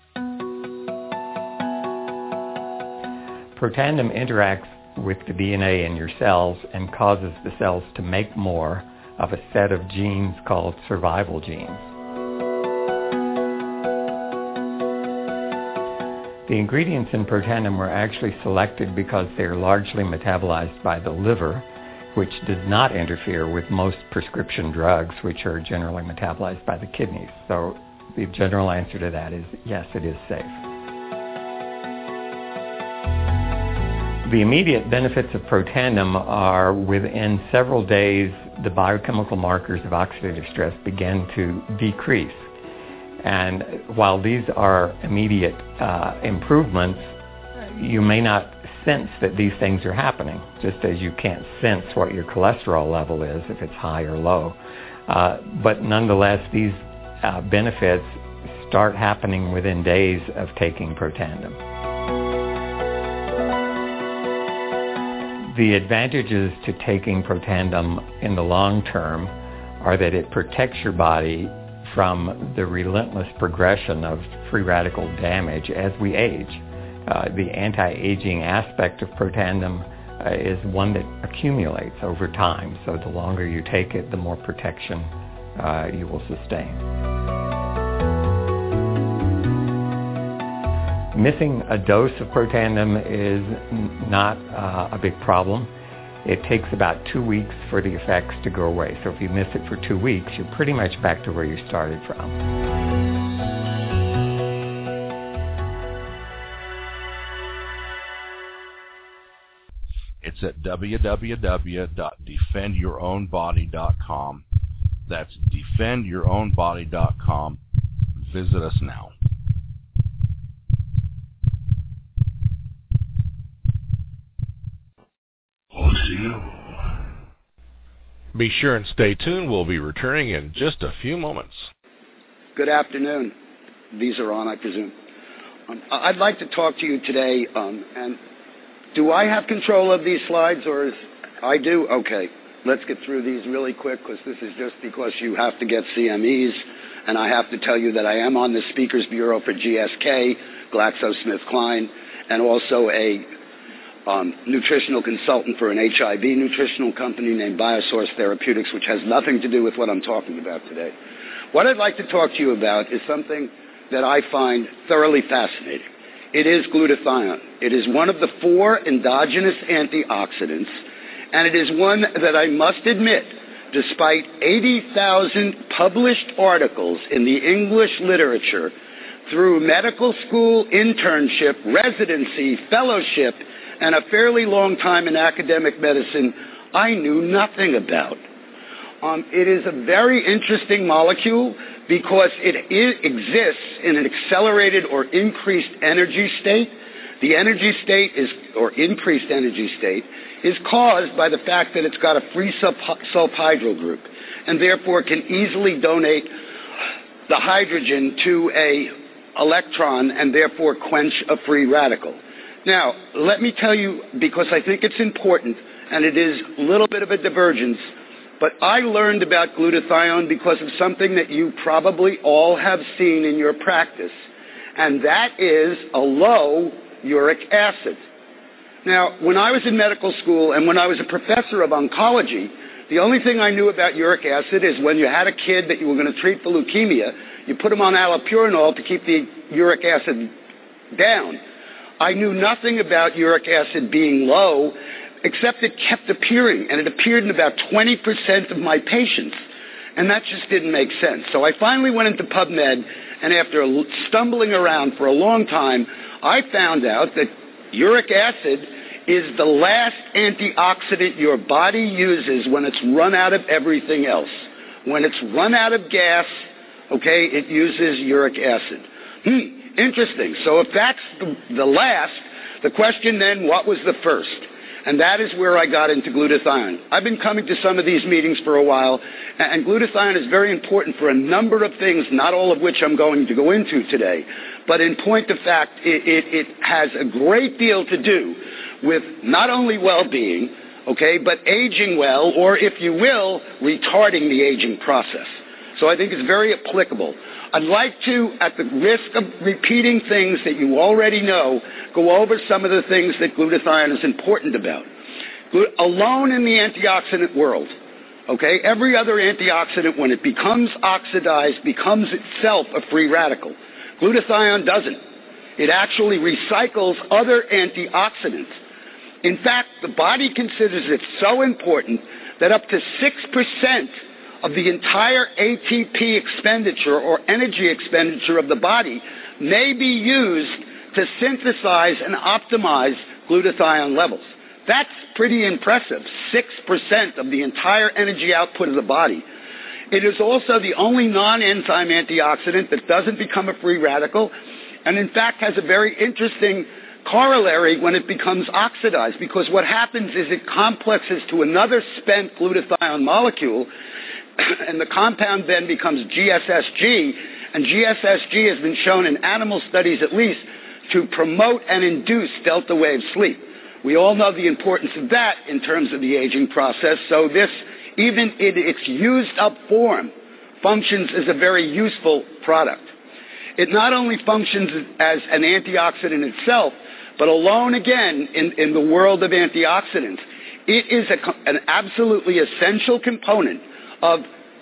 Protandim interacts with the D N A in your cells and causes the cells to make more of a set of genes called survival genes. The ingredients in Protandim were actually selected because they are largely metabolized by the liver, which does not interfere with most prescription drugs, which are generally metabolized by the kidneys. So the general answer to that is yes, it is safe. The immediate benefits of Protandim are within several days, the biochemical markers of oxidative stress begin to decrease. And while these are immediate uh, improvements, you may not sense that these things are happening, just as you can't sense what your cholesterol level is if it's high or low. Uh, but nonetheless, these uh, benefits start happening within days of taking Protandim. The advantages to taking Protandim in the long term are that it protects your body from the relentless progression of free radical damage as we age. Uh, the anti-aging aspect of Protandim uh, is one that accumulates over time. So the longer you take it, the more protection uh, you will sustain. Missing a dose of Protandim is n- not uh, a big problem. It takes about two weeks for the effects to go away. So if you miss it for two weeks, you're pretty much back to where you started from. It's at w w w dot defend your own body dot com. That's defend your own body dot com. Visit us now. Be sure and stay tuned. We'll be returning in just a few moments. Good afternoon. These are on, I presume. Um, I'd like to talk to you today, um, and do I have control of these slides, or is I do? Okay. Let's get through these really quick, because this is just because you have to get C M Es, and I have to tell you that I am on the Speakers Bureau for G S K, GlaxoSmithKline, and also a um, nutritional consultant for an H I V nutritional company named Biosource Therapeutics, which has nothing to do with what I'm talking about today. What I'd like to talk to you about is something that I find thoroughly fascinating. It is glutathione. It is one of the four endogenous antioxidants, and it is one that I must admit, despite eighty thousand published articles in the English literature, through medical school, internship, residency, fellowship, and a fairly long time in academic medicine, I knew nothing about. Um, it is a very interesting molecule because it is, exists in an accelerated or increased energy state. The energy state is, or increased energy state, is caused by the fact that it's got a free sulfhydryl group, and therefore can easily donate the hydrogen to a electron and therefore quench a free radical. Now, let me tell you, because I think it's important, and it is a little bit of a divergence, but I learned about glutathione because of something that you probably all have seen in your practice, and that is a low uric acid. Now, when I was in medical school and when I was a professor of oncology, the only thing I knew about uric acid is when you had a kid that you were going to treat for leukemia, you put him on allopurinol to keep the uric acid down. I knew nothing about uric acid being low, except it kept appearing, and it appeared in about twenty percent of my patients, and that just didn't make sense. So I finally went into PubMed, and after stumbling around for a long time, I found out that uric acid is the last antioxidant your body uses when it's run out of everything else. When it's run out of gas, okay, it uses uric acid. Hmm. Interesting. So if that's the, the last, the question then, what was the first? And that is where I got into glutathione. I've been coming to some of these meetings for a while, and glutathione is very important for a number of things, not all of which I'm going to go into today. But in point of fact, it, it, it has a great deal to do with not only well-being, okay, but aging well, or if you will, retarding the aging process. So I think it's very applicable. I'd like to, at the risk of repeating things that you already know, go over some of the things that glutathione is important about. Alone in the antioxidant world, okay, every other antioxidant, when it becomes oxidized, becomes itself a free radical. Glutathione doesn't. It actually recycles other antioxidants. In fact, the body considers it so important that up to six percent of the entire A T P expenditure or energy expenditure of the body may be used to synthesize and optimize glutathione levels. That's pretty impressive, six percent of the entire energy output of the body. It is also the only non-enzyme antioxidant that doesn't become a free radical, and in fact has a very interesting corollary when it becomes oxidized, because what happens is it complexes to another spent glutathione molecule, and the compound then becomes G S S G, and G S S G has been shown in animal studies at least to promote and induce delta wave sleep. We all know the importance of that in terms of the aging process, so this, even in its used up form, functions as a very useful product. It not only functions as an antioxidant itself, but alone again in, in the world of antioxidants, it is a, an absolutely essential component of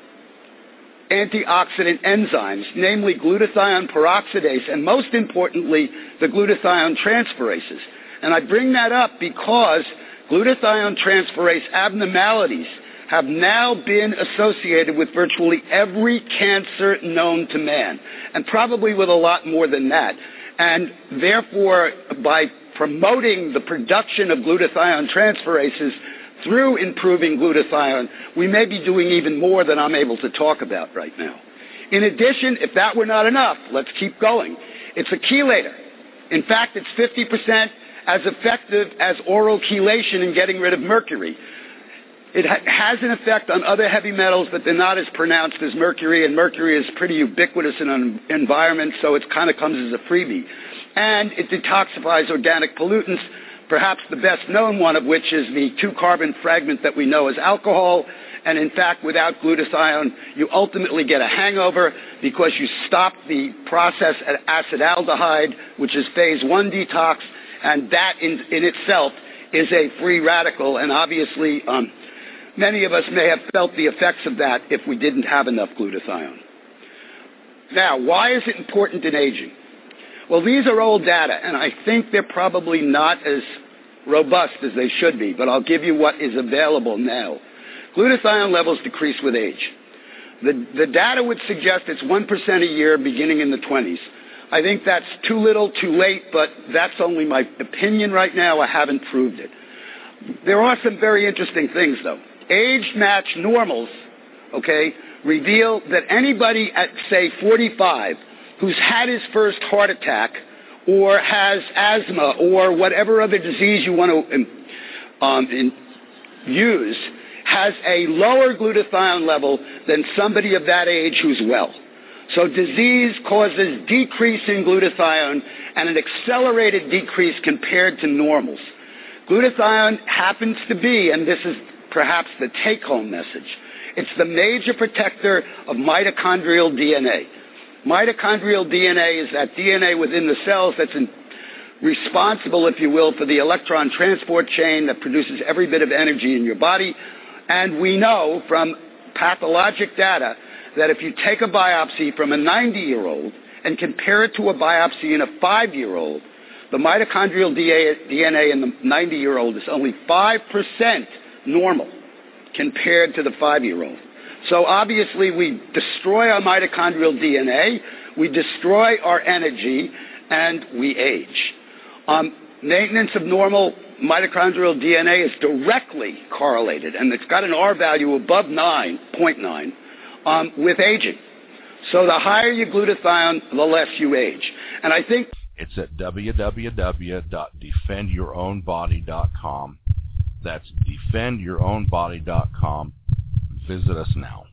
antioxidant enzymes, namely glutathione peroxidase, and most importantly, the glutathione transferases. And I bring that up because glutathione transferase abnormalities have now been associated with virtually every cancer known to man, and probably with a lot more than that. And therefore, by promoting the production of glutathione transferases through improving glutathione, we may be doing even more than I'm able to talk about right now. In addition, if that were not enough, let's keep going. It's a chelator. In fact, it's fifty percent as effective as oral chelation in getting rid of mercury. It ha- has an effect on other heavy metals, but they're not as pronounced as mercury, and mercury is pretty ubiquitous in an environment, so it kind of comes as a freebie. And it detoxifies organic pollutants, perhaps the best known one of which is the two-carbon fragment that we know as alcohol. And in fact, without glutathione, you ultimately get a hangover because you stop the process at acetaldehyde, which is phase one detox, and that in, in itself is a free radical, and obviously um, many of us may have felt the effects of that if we didn't have enough glutathione. Now, why is it important in aging? Well, these are old data, and I think they're probably not as robust as they should be, but I'll give you what is available now. Glutathione levels decrease with age. The, the data would suggest it's one percent a year beginning in the twenties. I think that's too little, too late, but that's only my opinion right now. I haven't proved it. There are some very interesting things, though. Age-matched normals, okay, reveal that anybody at, say, forty-five who's had his first heart attack or has asthma or whatever other disease you want to um, in, use has a lower glutathione level than somebody of that age who's well. So disease causes decrease in glutathione and an accelerated decrease compared to normals. Glutathione happens to be, and this is perhaps the take-home message, it's the major protector of mitochondrial D N A. Mitochondrial D N A is that D N A within the cells that's in, responsible, if you will, for the electron transport chain that produces every bit of energy in your body. And we know from pathologic data that if you take a biopsy from a ninety-year-old and compare it to a biopsy in a five-year-old, the mitochondrial D N A in the ninety-year-old is only five percent normal compared to the five-year-old. So obviously we destroy our mitochondrial D N A, we destroy our energy, and we age. Um, maintenance of normal mitochondrial D N A is directly correlated, and it's got an R value above nine point nine um, with aging. So the higher your glutathione, the less you age. And I think it's at w w w dot defend your own body dot com. That's defend your own body dot com. Visit us now.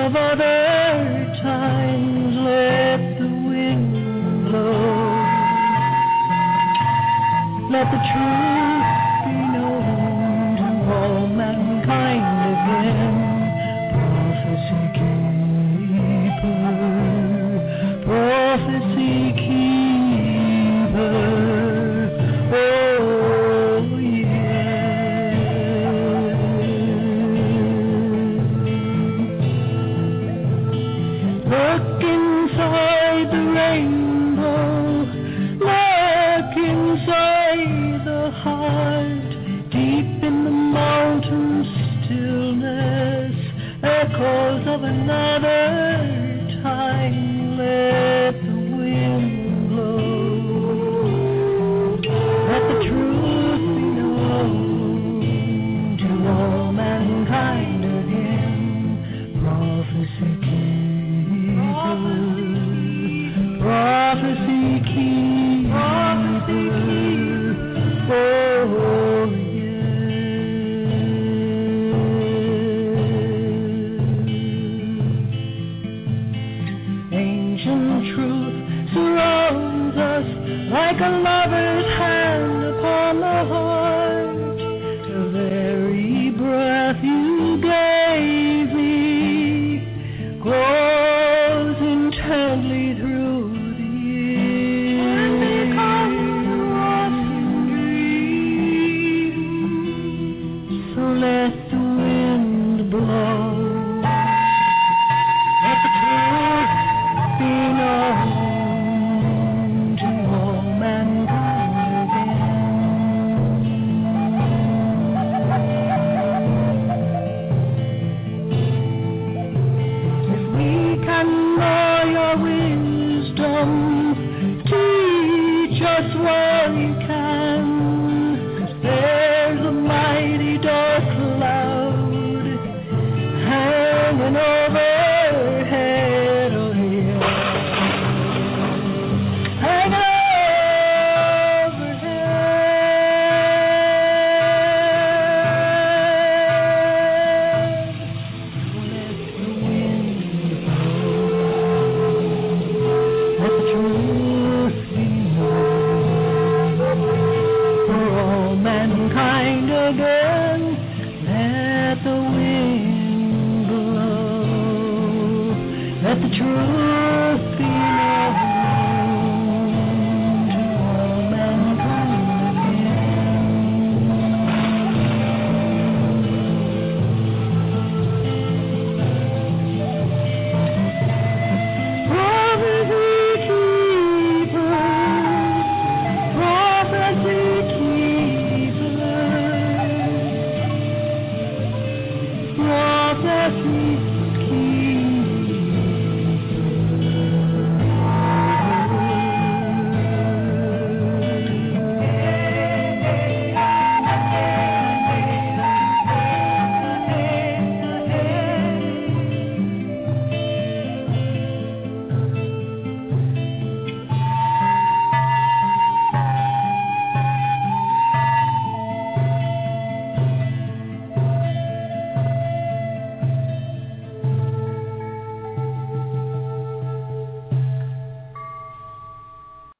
of other times, let the wind blow. Let the truth be known to all mankind again. Prophecy keeper, prophecy keeper. Oh, look inside the rainbow, look inside the heart, deep in the mountain stillness, echoes of another time, let the wind blow, let the truth be known to all mankind again, prophecy prophecy keeper, prophecy keeper, oh yeah. Ancient truth surrounds us like a lover's hand upon the heart. The very breath you gave me grows intently through the years, and becomes a watching dream. So let the wind blow, let the truth be known to all mankind again. If we can know your wisdom, teach us what you can. There's a mighty dark cloud hanging overhead, oh yeah, hanging mankind again, let the wind blow, let the truth